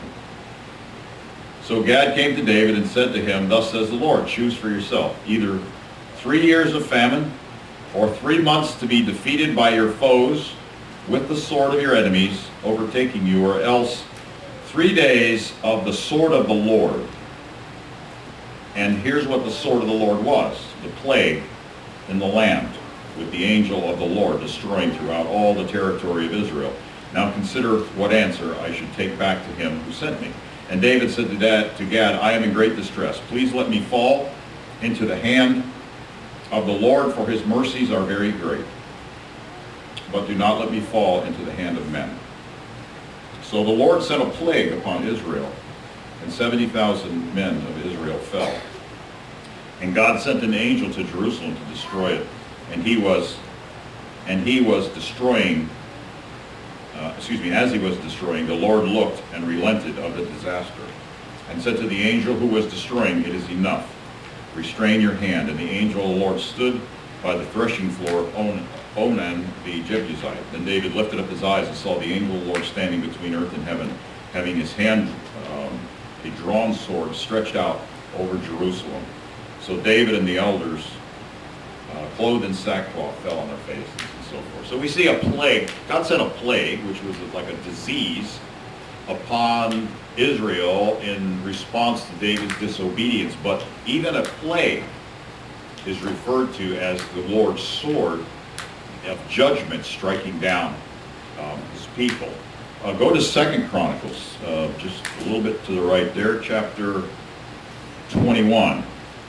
So Gad came to David and said to him, thus says the Lord, choose for yourself either 3 years of famine or 3 months to be defeated by your foes with the sword of your enemies overtaking you, or else 3 days of the sword of the Lord. And here's what the sword of the Lord was: the plague in the land, with the angel of the Lord destroying throughout all the territory of Israel. Now consider what answer I should take back to him who sent me. And David said to Gad, I am in great distress. Please let me fall into the hand of the Lord, for his mercies are very great. But do not let me fall into the hand of men. So the Lord sent a plague upon Israel, and 70,000 men of Israel fell. And God sent an angel to Jerusalem to destroy it. And he was destroying, as he was destroying, the Lord looked and relented of the disaster, and said to the angel who was destroying, "It is enough. Restrain your hand." And the angel of the Lord stood by the threshing floor of Onan the Jebusite. Then David lifted up his eyes and saw the angel of the Lord standing between earth and heaven, having his hand, a drawn sword, stretched out over Jerusalem. So David and the elders, clothed in sackcloth, fell on their faces and so forth. So we see a plague. God sent a plague, which was like a disease, upon Israel in response to David's disobedience. But even a plague is referred to as the Lord's sword of judgment striking down his people. Go to 2 Chronicles, just a little bit to the right there, chapter 21.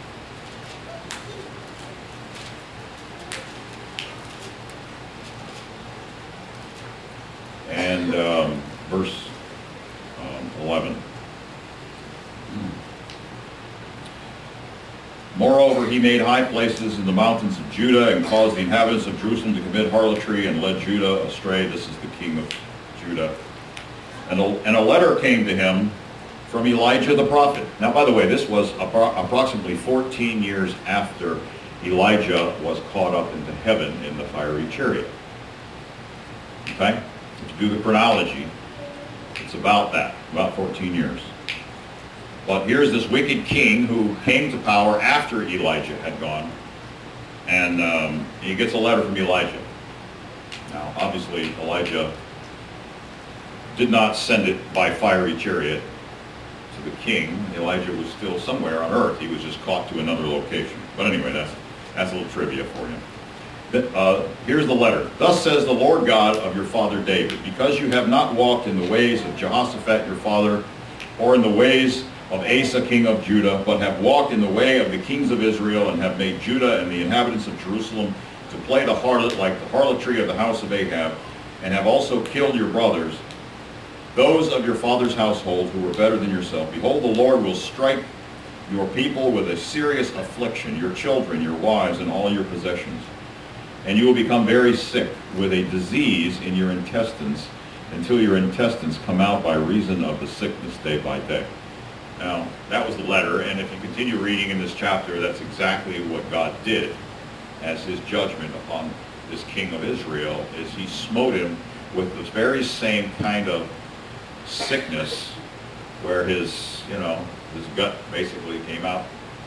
And verse 11. Moreover, he made high places in the mountains of Judah and caused the inhabitants of Jerusalem to commit harlotry and led Judah astray. This is the king of Judah. And a letter came to him from Elijah the prophet. Now, by the way, this was approximately 14 years after Elijah was caught up into heaven in the fiery chariot. Okay? If you do the chronology, it's about that, about 14 years. But here's this wicked king who came to power after Elijah had gone, and he gets a letter from Elijah. Now, obviously, Elijah did not send it by fiery chariot to the king. Elijah was still somewhere on earth. He was just caught to another location. But anyway, that's a little trivia for you. Here's the letter. Thus says the Lord God of your father David, because you have not walked in the ways of Jehoshaphat your father, or in the ways of Asa king of Judah, but have walked in the way of the kings of Israel, and have made Judah and the inhabitants of Jerusalem to play the harlot like the harlotry of the house of Ahab, and have also killed your brothers, those of your father's household who were better than yourself. Behold, the Lord will strike your people with a serious affliction, your children, your wives, and all your possessions. And you will become very sick with a disease in your intestines, until your intestines come out by reason of the sickness day by day. Now, that was the letter, and if you continue reading in this chapter, that's exactly what God did as his judgment upon this king of Israel, is he smote him with this very same kind of sickness, where his gut basically came out,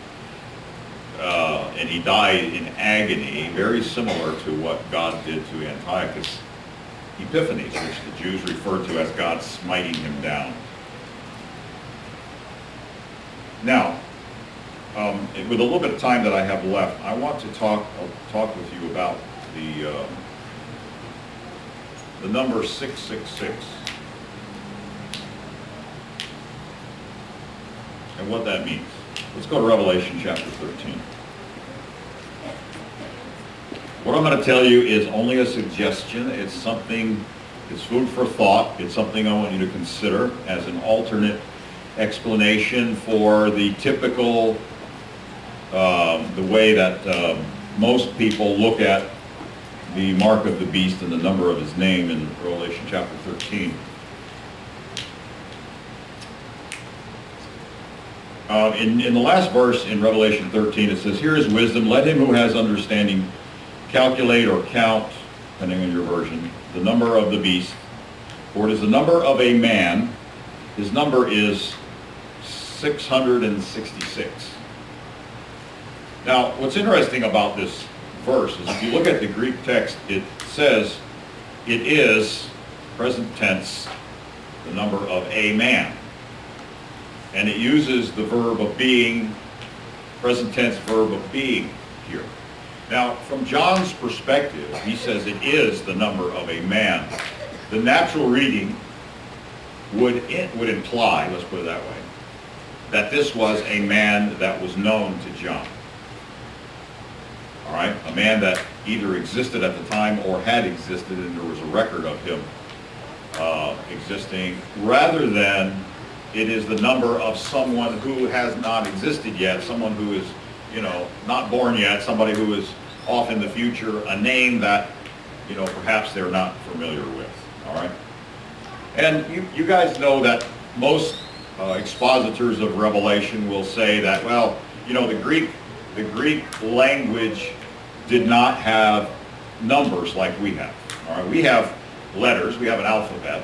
and he died in agony, very similar to what God did to Antiochus Epiphanes, which the Jews referred to as God smiting him down. Now, with a little bit of time that I have left, I want to talk with you about the number 666 and what that means. Let's go to Revelation chapter 13. What I'm going to tell you is only a suggestion. It's food for thought. It's something I want you to consider as an alternate explanation for the typical, the way that most people look at the mark of the beast and the number of his name in Revelation chapter 13. In the last verse in Revelation 13, it says, "Here is wisdom. Let him who has understanding calculate or count," depending on your version, "the number of the beast. For it is the number of a man. His number is 666. Now, what's interesting about this verse is if you look at the Greek text, it says it is, present tense, the number of a man. And it uses the verb of being, present tense verb of being here. Now, from John's perspective, he says it is the number of a man. The natural reading would imply, let's put it that way, that this was a man that was known to John. All right? A man that either existed at the time or had existed, and there was a record of him existing, rather than it is the number of someone who has not existed yet, someone who is, not born yet, somebody who is off in the future, a name that, perhaps they're not familiar with, all right? And you guys know that most expositors of Revelation will say that, well, the Greek language did not have numbers like we have, all right? We have letters, we have an alphabet,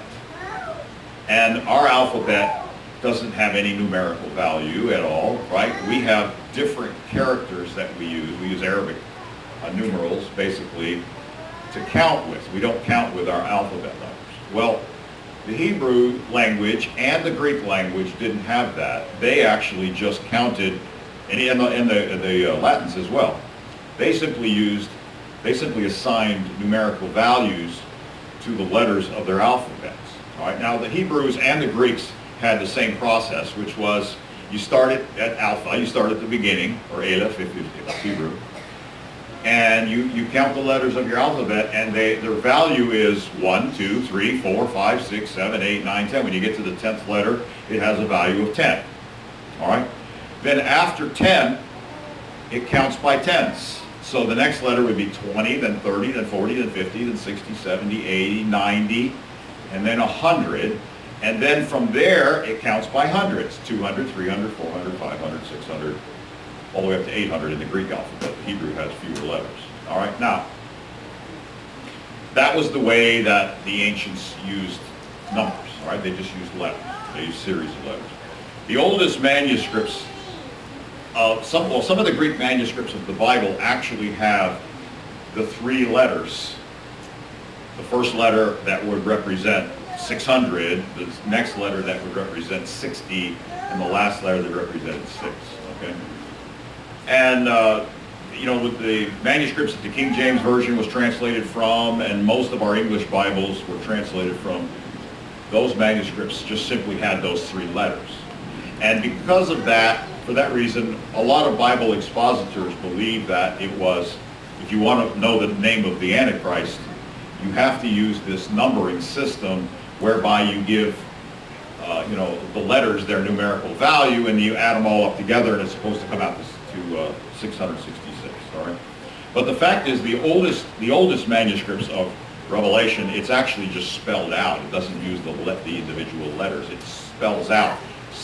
and our alphabet doesn't have any numerical value at all, right? We have different characters that we use. We use Arabic numerals, basically, to count with. We don't count with our alphabet letters. Well, the Hebrew language and the Greek language didn't have that. They actually just counted, and the Latins as well. They simply assigned numerical values to the letters of their alphabets. All right. Now, the Hebrews and the Greeks had the same process, which was you started at alpha, you start at the beginning, or aleph if it's Hebrew, and you count the letters of your alphabet, and their value is 1, 2, 3, 4, 5, 6, 7, 8, 9, 10. When you get to the 10th letter, it has a value of 10. All right? Then after 10, it counts by tens. So the next letter would be 20, then 30, then 40, then 50, then 60, 70, 80, 90, and then 100. And then from there, it counts by hundreds. 200, 300, 400, 500, 600, all the way up to 800 in the Greek alphabet. The Hebrew has fewer letters. All right, now, that was the way that the ancients used numbers. All right, they just used letters. They used series of letters. The oldest manuscripts, some of the Greek manuscripts of the Bible actually have the 3 letters. The first letter that would represent 600, the next letter that would represent 60, and the last letter that represented 6. Okay, and with the manuscripts that the King James Version was translated from, and most of our English Bibles were translated from, those manuscripts just simply had those 3 letters. And because of that, for that reason, a lot of Bible expositors believe that it was, if you want to know the name of the Antichrist, you have to use this numbering system whereby you give, the letters their numerical value, and you add them all up together, and it's supposed to come out to 666. All right. But the fact is, the oldest manuscripts of Revelation, it's actually just spelled out. It doesn't use the individual letters. It spells out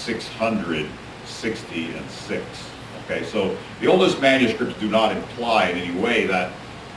660 and 6. Okay, so the oldest manuscripts do not imply in any way that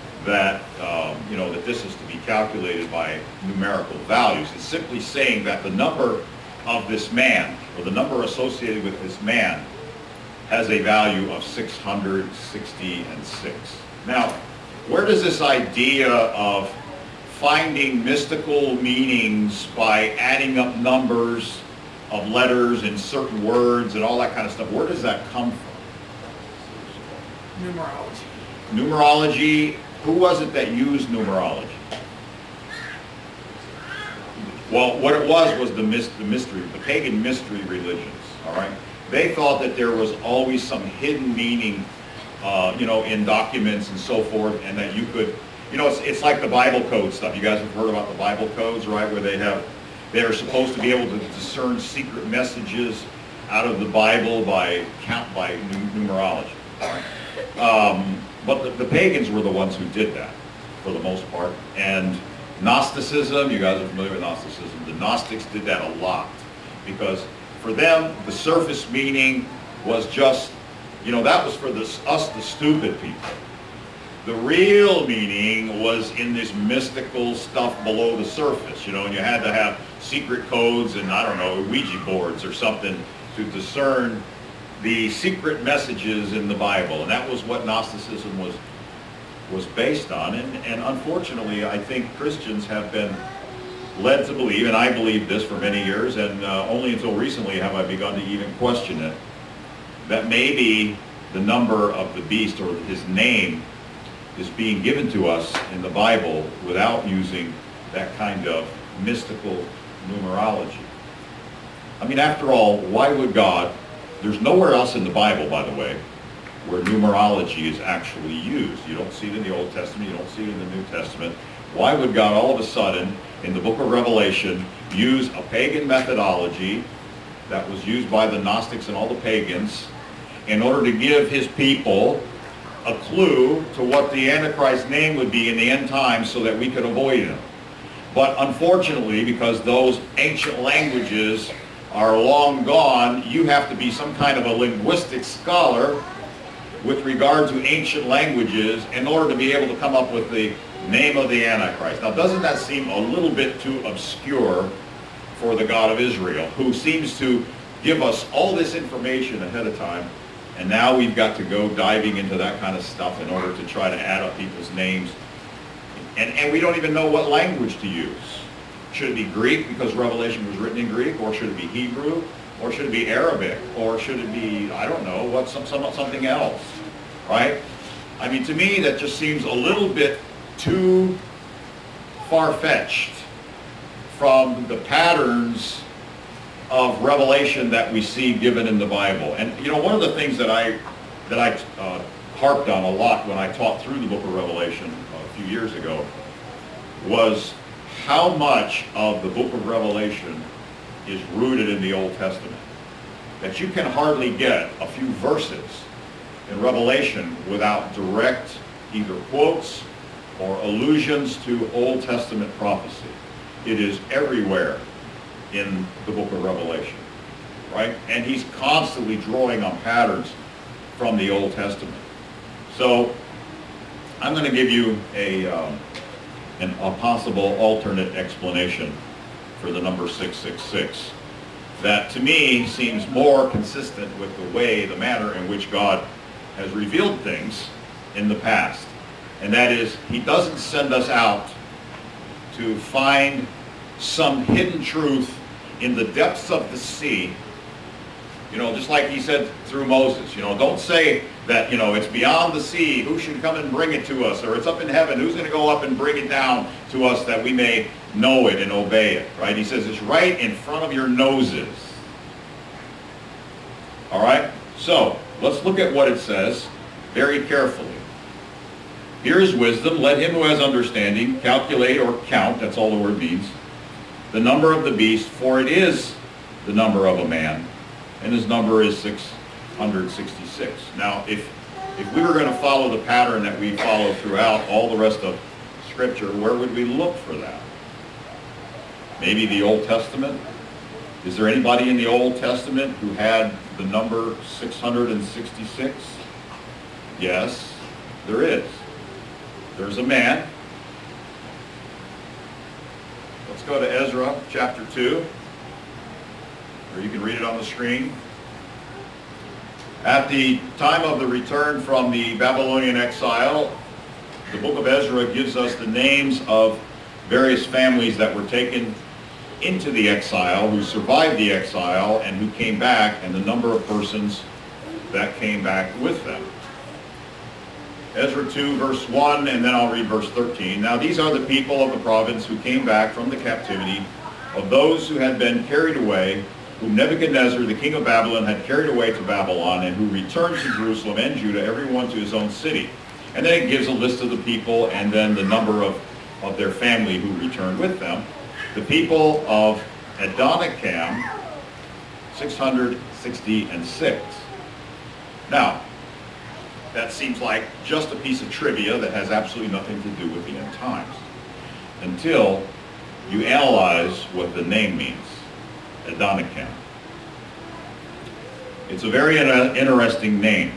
this is to be calculated by numerical values. It's simply saying that the number of this man, or the number associated with this man, has a value of 660 and 6. Now, where does this idea of finding mystical meanings by adding up numbers of letters in certain words and all that kind of stuff, where does that come from? Numerology. Numerology. Who was it that used numerology? Well, what it was the pagan mystery religions, all right? They thought that there was always some hidden meaning, in documents and so forth, and that you could, it's like the Bible code stuff. You guys have heard about the Bible codes, right? Where they're supposed to be able to discern secret messages out of the Bible by numerology, all right? But the pagans were the ones who did that, for the most part. And Gnosticism, you guys are familiar with Gnosticism, the Gnostics did that a lot. Because for them, the surface meaning was just, that was for us, the stupid people. The real meaning was in this mystical stuff below the surface, and you had to have secret codes and, I don't know, Ouija boards or something to discern the secret messages in the Bible. And that was what Gnosticism was based on. And unfortunately, I think Christians have been led to believe, and I believed this for many years, and only until recently have I begun to even question it, that maybe the number of the beast, or his name, is being given to us in the Bible without using that kind of mystical numerology. I mean, after all, why would God, there's nowhere else in the Bible, by the way, where numerology is actually used. You don't see it in the Old Testament, you don't see it in the New Testament. Why would God all of a sudden, in the book of Revelation, use a pagan methodology that was used by the Gnostics and all the pagans in order to give his people a clue to what the Antichrist name would be in the end times so that we could avoid him. But unfortunately, because those ancient languages are long gone, you have to be some kind of a linguistic scholar with regard to ancient languages in order to be able to come up with the name of the Antichrist. Now, doesn't that seem a little bit too obscure for the God of Israel, who seems to give us all this information ahead of time, and now we've got to go diving into that kind of stuff in order to try to add up people's names, and we don't even know what language to use. Should it be Greek because Revelation was written in Greek, or should it be Hebrew, or should it be Arabic, or should it be, I don't know, something else, right? I mean, to me, that just seems a little bit too far-fetched from the patterns of revelation that we see given in the Bible. And you know, one of the things that I harped on a lot when I taught through the book of Revelation a few years ago was how much of the book of Revelation is rooted in the Old Testament. That you can hardly get a few verses in Revelation without direct either quotes or allusions to Old Testament prophecy. It is everywhere in the book of Revelation, right? And he's constantly drawing on patterns from the Old Testament. So I'm going to give you a possible alternate explanation for the number 666 that to me seems more consistent with the manner in which God has revealed things in the past. And that is, he doesn't send us out to find some hidden truth in the depths of the sea. You know, just like he said through Moses, you know, don't say that, you know, it's beyond the sea, who should come and bring it to us? Or it's up in heaven, who's going to go up and bring it down to us that we may know it and obey it, right? He says it's right in front of your noses. All right? So, let's look at what it says very carefully. Here is wisdom, let him who has understanding calculate or count, that's all the word means, the number of the beast, for it is the number of a man, and his number is 666. Now, if we were going to follow the pattern that we follow throughout all the rest of Scripture, where would we look for that? Maybe the Old Testament? Is there anybody in the Old Testament who had the number 666? Yes, there is. There's a man. Let's go to Ezra chapter 2, or you can read it on the screen. At the time of the return from the Babylonian exile, the book of Ezra gives us the names of various families that were taken into the exile, who survived the exile, and who came back, and the number of persons that came back with them. Ezra 2, verse 1, and then I'll read verse 13. Now these are the people of the province who came back from the captivity of those who had been carried away, whom Nebuchadnezzar, the king of Babylon, had carried away to Babylon, and who returned to Jerusalem and Judah, everyone to his own city. And then it gives a list of the people and then the number of their family who returned with them. The people of Adonikam, 666. Now, that seems like just a piece of trivia that has absolutely nothing to do with the end times, until you analyze what the name means, Adonikam. It's a very interesting name.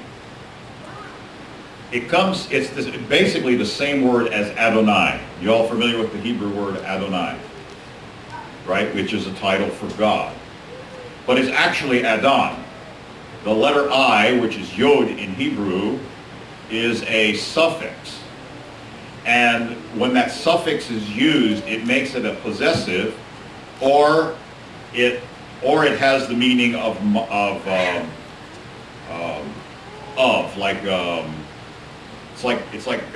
It's basically the same word as Adonai. You all familiar with the Hebrew word Adonai, right? Which is a title for God. But it's actually Adon. The letter I, which is Yod in Hebrew, is a suffix. And when that suffix is used, it makes it a possessive, or it has the meaning of it's like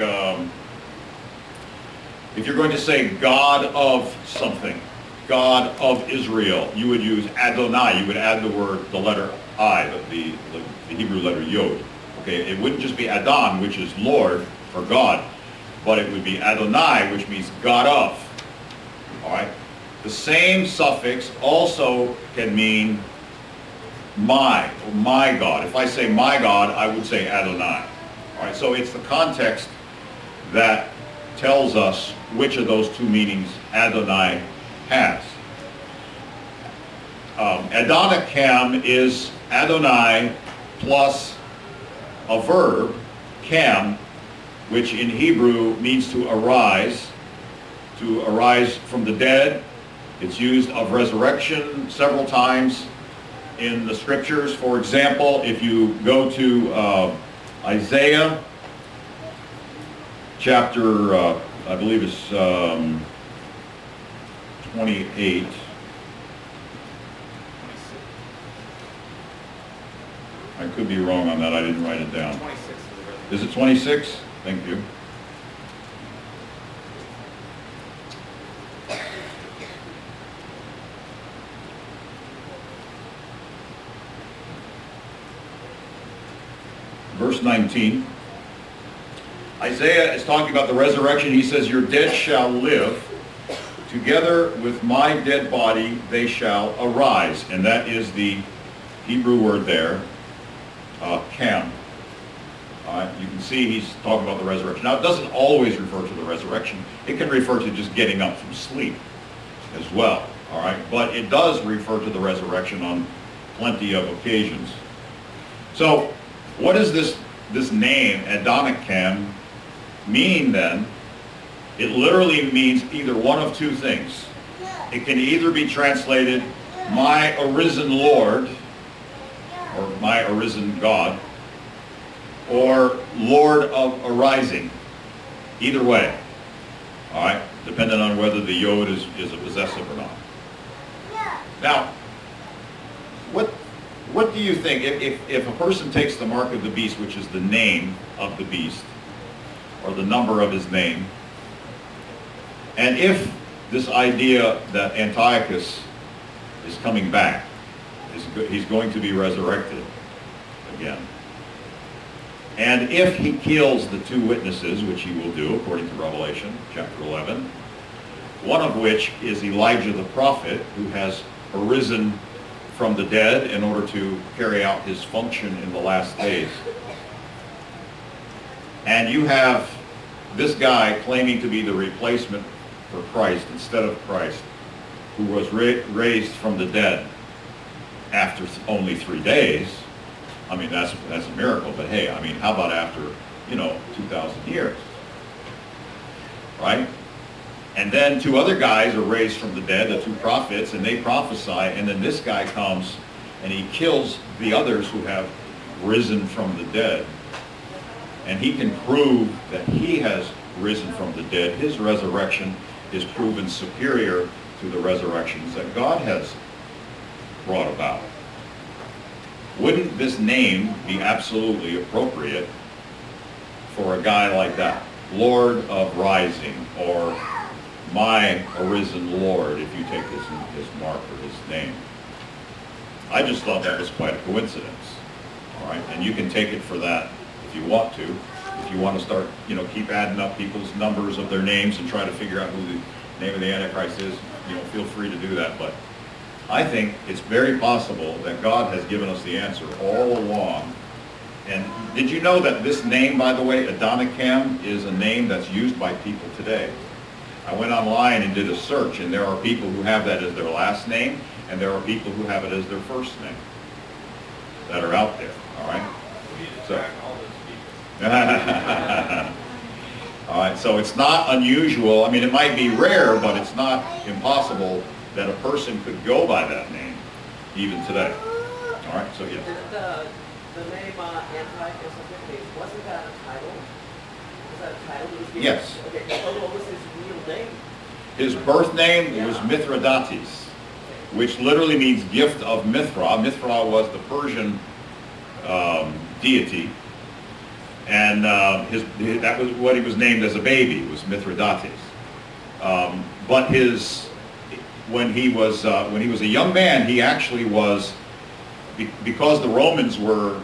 if you're going to say God of something, God of Israel, you would use Adonai. You would add the letter I, the Hebrew letter Yod. Okay, it wouldn't just be Adon, which is Lord or God, but it would be Adonai, which means God of. All right. The same suffix also can mean my God. If I say my God, I would say Adonai. All right, so it's the context that tells us which of those two meanings Adonai has. Adonikam is Adonai plus a verb, kam, which in Hebrew means to arise from the dead. It's used of resurrection several times in the scriptures. For example, if you go to Isaiah chapter, I believe it's 28. I could be wrong on that. I didn't write it down. 26 Is it 26? Thank you. Verse 19. Isaiah is talking about the resurrection. He says, your dead shall live. Together with my dead body they shall arise. And that is the Hebrew word there, kam. You can see he's talking about the resurrection. Now, it doesn't always refer to the resurrection. It can refer to just getting up from sleep as well. All right, but it does refer to the resurrection on plenty of occasions. So, what does this name Adonikam mean then? It literally means either one of two things. It can either be translated my arisen Lord, or my arisen God, or Lord of arising. Either way. All right, depending on whether the yod is a possessive or not. Now, what do you think, if a person takes the mark of the beast, which is the name of the beast, or the number of his name, and if this idea that Antiochus is coming back, he's going to be resurrected again, and if he kills the two witnesses, which he will do according to Revelation chapter 11, one of which is Elijah the prophet, who has arisen from the dead in order to carry out his function in the last days. And you have this guy claiming to be the replacement for Christ instead of Christ, who was raised from the dead after only 3 days. I mean, that's a miracle, but hey, I mean, how about after, 2,000 years, right? And then two other guys are raised from the dead, the two prophets, and they prophesy, and then this guy comes and he kills the others who have risen from the dead. And he can prove that he has risen from the dead. His resurrection is proven superior to the resurrections that God has brought about. Wouldn't this name be absolutely appropriate for a guy like that? Lord of Rising, or my arisen Lord, if you take his mark or his name. I just thought that was quite a coincidence. All right, and you can take it for that if you want to. If you want to start, keep adding up people's numbers of their names and try to figure out who the name of the Antichrist is, feel free to do that. But I think it's very possible that God has given us the answer all along. And did you know that this name, by the way, Adonikam, is a name that's used by people today? I went online and did a search, and there are people who have that as their last name, and there are people who have it as their first name that are out there, all right? We need to track all those people. All right, so it's not unusual. I mean, it might be rare, but it's not impossible that a person could go by that name, even today. All right, so yes. The name Antiochus Epiphanes, wasn't that a title? Was that a title that was given? Yes. Okay, so what was his real name? His birth name was Mithridates, which literally means gift of Mithra. Mithra was the Persian deity, and that was what he was named as a baby, was Mithridates. But when he was a young man, he actually was, because the Romans were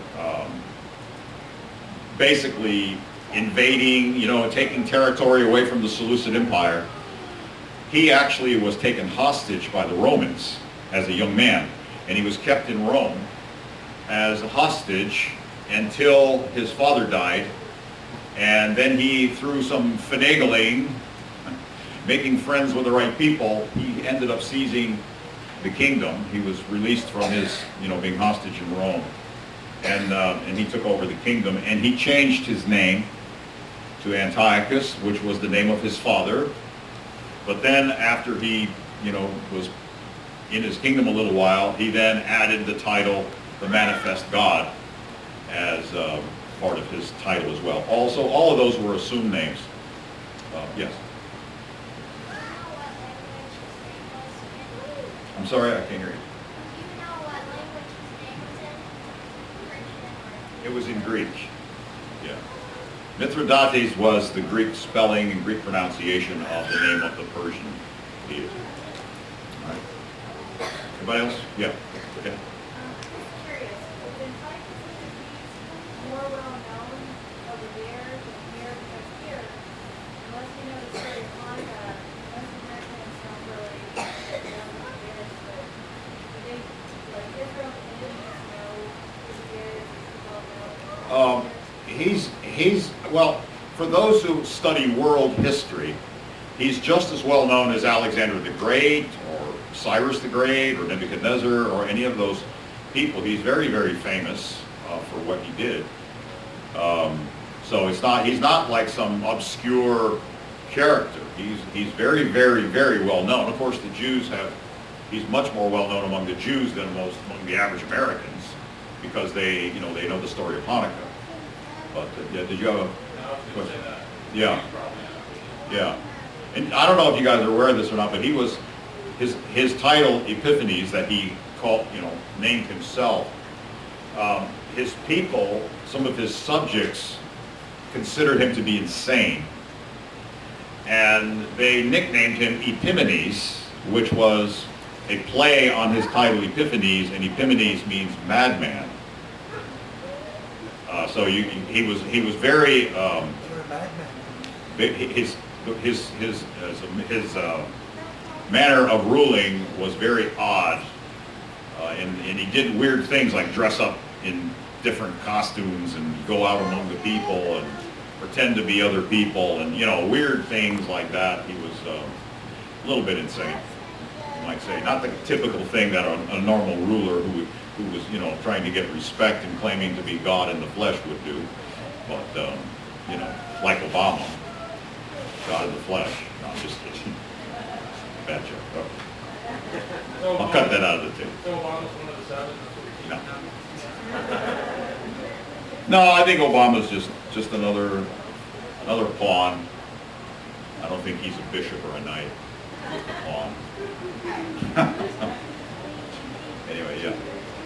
basically invading, taking territory away from the Seleucid Empire. He actually was taken hostage by the Romans as a young man, and he was kept in Rome as a hostage until his father died. And then he, through some finagling, making friends with the right people, he ended up seizing the kingdom. He was released from his, being hostage in Rome. And he took over the kingdom, and he changed his name to Antiochus, which was the name of his father. But then after he, was in his kingdom a little while, he then added the title, the Manifest God, as part of his title as well. Also, all of those were assumed names. Yes? I'm sorry, I can't hear you. It was in Greek. Yeah. Mithridates was the Greek spelling and Greek pronunciation of the name of the Persian deity. All right. Anybody else? Yeah. Okay. Curious, was Antiochus more well known over there than here? Because here, unless you know the story of Hanukkah, most Americans don't really know who he is. But do they, like Israel and Indians, know who he is? Is he well known? Well, for those who study world history, he's just as well known as Alexander the Great or Cyrus the Great or Nebuchadnezzar or any of those people. He's very, very famous for what he did. So he's not like some obscure character. He's very, very, very well known. Of course, he's much more well known among the Jews than among the average Americans, because they know the story of Hanukkah. But yeah, did you have a question? Yeah. Yeah. And I don't know if you guys are aware of this or not, but he was his title Epiphanes that he named himself. His people, some of his subjects, considered him to be insane, and they nicknamed him Epimanes, which was a play on his title Epiphanes, and Epimanes means madman. So he was very his manner of ruling was very odd, and he did weird things like dress up in different costumes and go out among the people and pretend to be other people, and weird things like that. He was a little bit insane, you might say. Not the typical thing that a normal ruler who was trying to get respect and claiming to be God in the flesh would do, but like Obama, God in the flesh. No, I'm just kidding. Bad joke. Oh. So I'll cut that out of the tape. So Obama's one of the seven. No. No, I think Obama's just another pawn. I don't think he's a bishop or a knight. He's a pawn. Anyway, yeah.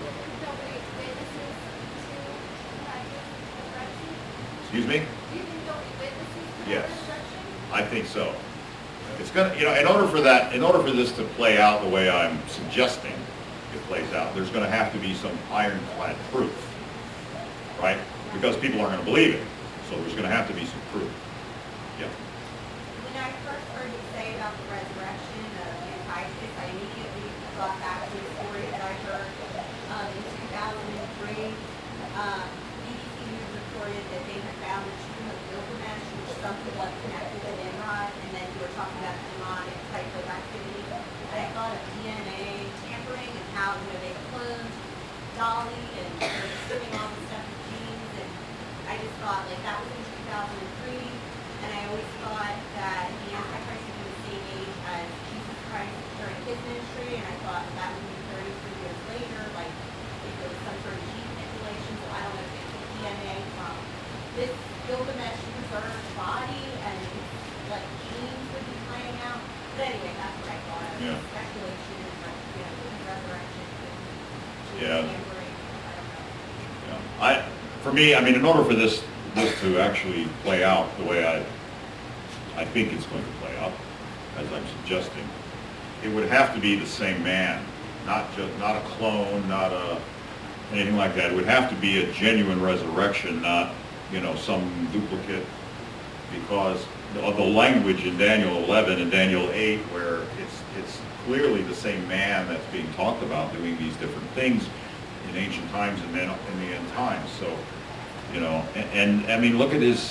Excuse me? Yes, I think so. It's gonna, in order for this to play out the way I'm suggesting it plays out, there's going to have to be some ironclad proof, right? Because people aren't going to believe it, so there's going to have to be some proof. Yeah. When I first heard you say about the resurrection of Antiochus, I immediately thought back to the story that I heard in 2003. BBC News reported that they had found the tomb of Gilgamesh, which some people have connected to Nimrod, and then you were talking about demonic type of activity. And I thought of DNA tampering and how they cloned Dolly and doing all this stuff with genes, and I just thought that was in 2003, and I always thought that the Antichrist would be the same age as Jesus Christ during his ministry, and I thought that would be 33 years later, like if there was some sort of gene manipulation. So I don't know if it's DNA from this Gilgamesh preserved body, and genes would be playing out. But anyway, that's what I thought. Yeah. Speculation, resurrection, Yeah. tampering, I don't know. Yeah. For me, in order for this to actually play out the way I think it's going to play out, as I'm suggesting, it would have to be the same man, not a clone, not anything like that. It would have to be a genuine resurrection, not some duplicate, because of the language in Daniel 11 and Daniel 8, where it's clearly the same man that's being talked about doing these different things. in ancient times and then in the end times. So, you know, and I mean, look at his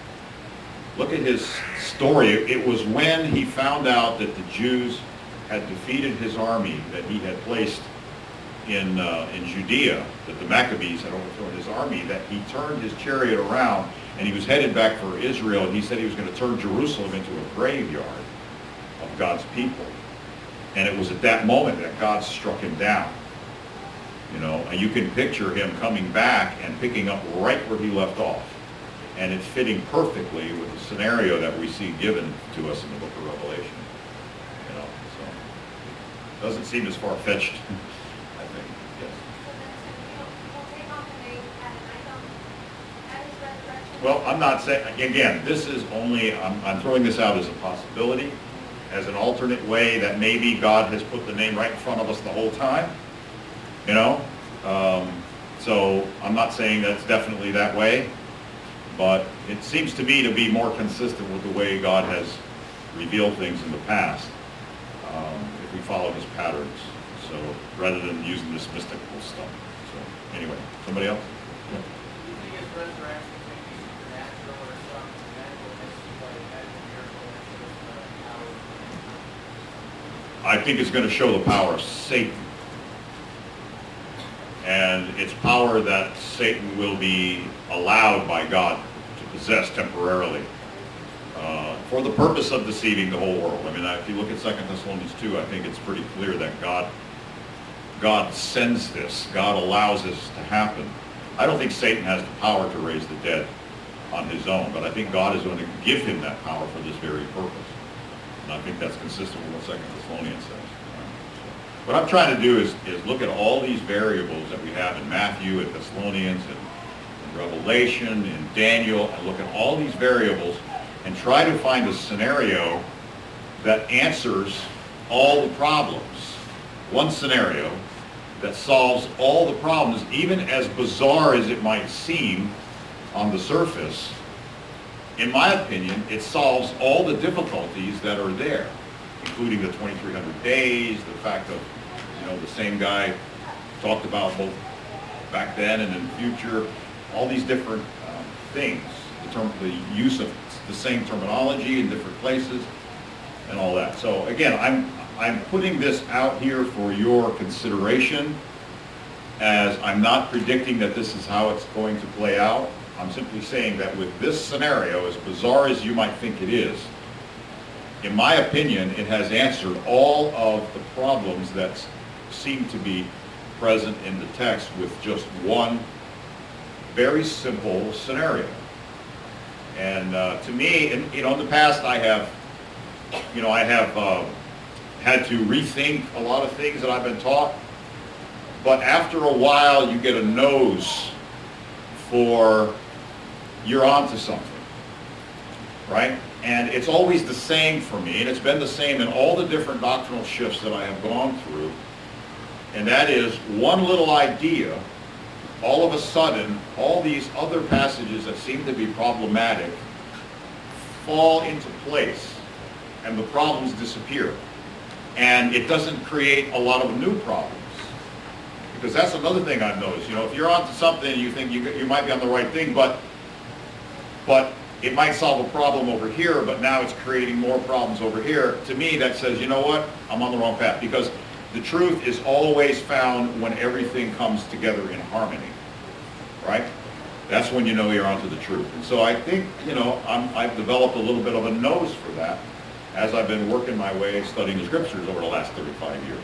story. It was when he found out that the Jews had defeated his army that he had placed in Judea, that the Maccabees had overthrown his army, that he turned his chariot around and he was headed back for Israel, and he said he was going to turn Jerusalem into a graveyard of God's people. And it was at that moment that God struck him down. You know, and you can picture him coming back and picking up right where he left off. And it's fitting perfectly with the scenario that we see given to us in the book of Revelation. You know, so doesn't seem as far-fetched, I think. Yes. Well, I'm not saying, again, this is only, I'm throwing this out as a possibility, as an alternate way that maybe God has put the name right in front of us the whole time. You know? So I'm not saying that's definitely that way, but it seems to me to be more consistent with the way God has revealed things in the past, if we follow his patterns. So rather than using this mystical stuff. So anyway, somebody else? Yeah. Do you think his resurrection can be supernatural or something medical necessarily as a miracle that shows the power of I think it's going to show the power of Satan. And it's power that Satan will be allowed by God to possess temporarily for the purpose of deceiving the whole world. I mean, if you look at 2 Thessalonians 2, I think it's pretty clear that God sends this. God allows this to happen. I don't think Satan has the power to raise the dead on his own, but I think God is going to give him that power for this very purpose. And I think that's consistent with what 2 Thessalonians says. What I'm trying to do is look at all these variables that we have in Matthew and Thessalonians and in Revelation, in Daniel, and look at all these variables and try to find a scenario that answers all the problems. One scenario that solves all the problems, even as bizarre as it might seem on the surface. In my opinion, it solves all the difficulties that are there, including the 2,300 days, the fact of, you know, the same guy talked about both back then and in the future, all these different things, the use of the same terminology in different places and all that. So again, I'm putting this out here for your consideration, as I'm not predicting that this is how it's going to play out. I'm simply saying that with this scenario, as bizarre as you might think it is, in my opinion, it has answered all of the problems that seem to be present in the text with just one very simple scenario. And to me, in the past, I have had to rethink a lot of things that I've been taught. But after a while, you get a nose for you're onto something, right? And it's always the same for me, and it's been the same in all the different doctrinal shifts that I have gone through. And that is one little idea, all of a sudden, all these other passages that seem to be problematic fall into place, and the problems disappear. And it doesn't create a lot of new problems. Because that's another thing I've noticed. You know, if you're onto something, you think you might be on the right thing, but it might solve a problem over here, but now it's creating more problems over here. To me, that says, you know what? I'm on the wrong path. Because the truth is always found when everything comes together in harmony, right? That's when you know you're onto the truth. And so I think, I've developed a little bit of a nose for that as I've been working my way studying the scriptures over the last 35 years.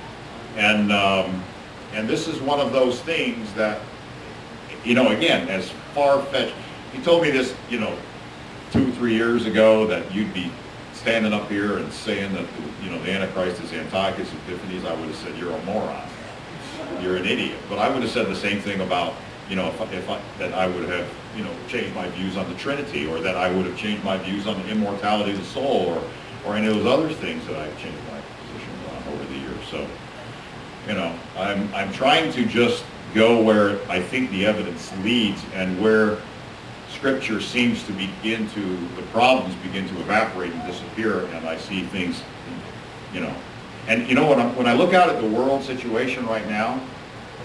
And this is one of those things that, again, as far-fetched. If you told me this, 2-3 years ago, that you'd be standing up here and saying that, the Antichrist is Antiochus Epiphanes, I would have said, you're a moron. You're an idiot. But I would have said the same thing about, that I would have, changed my views on the Trinity, or that I would have changed my views on the immortality of the soul, or any of those other things that I've changed my positions on over the years. So, I'm trying to just go where I think the evidence leads, and where Scripture seems to the problems begin to evaporate and disappear, and I see things, And when I look out at the world situation right now,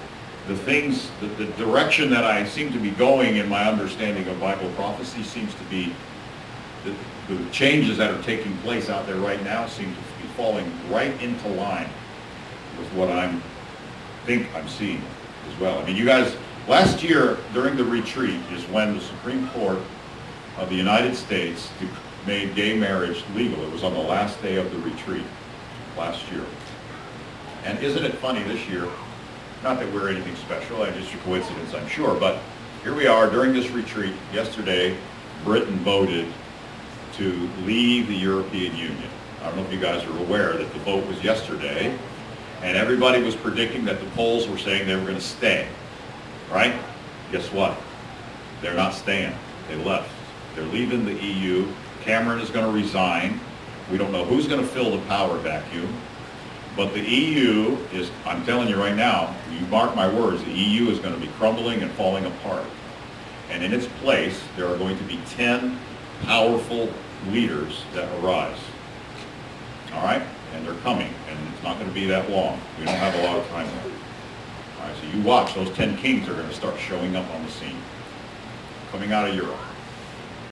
the things, the direction that I seem to be going in my understanding of Bible prophecy seems to be, the changes that are taking place out there right now seem to be falling right into line with what I think I'm seeing as well. I mean, you guys, last year during the retreat is when the Supreme Court of the United States made gay marriage legal. It was on the last day of the retreat last year. And isn't it funny this year, not that we're anything special, just a coincidence I'm sure, but here we are during this retreat. Yesterday, Britain voted to leave the European Union. I don't know if you guys are aware that the vote was yesterday, and everybody was predicting that the polls were saying they were going to stay, right? Guess what? They're not staying. They left. They're leaving the EU. Cameron is going to resign. We don't know who's going to fill the power vacuum. But the EU is, I'm telling you right now, you mark my words, the EU is going to be crumbling and falling apart. And in its place, there are going to be 10 powerful leaders that arise. All right? And they're coming, and it's not going to be that long. We don't have a lot of time left. All right, so you watch, those 10 kings are going to start showing up on the scene, coming out of Europe.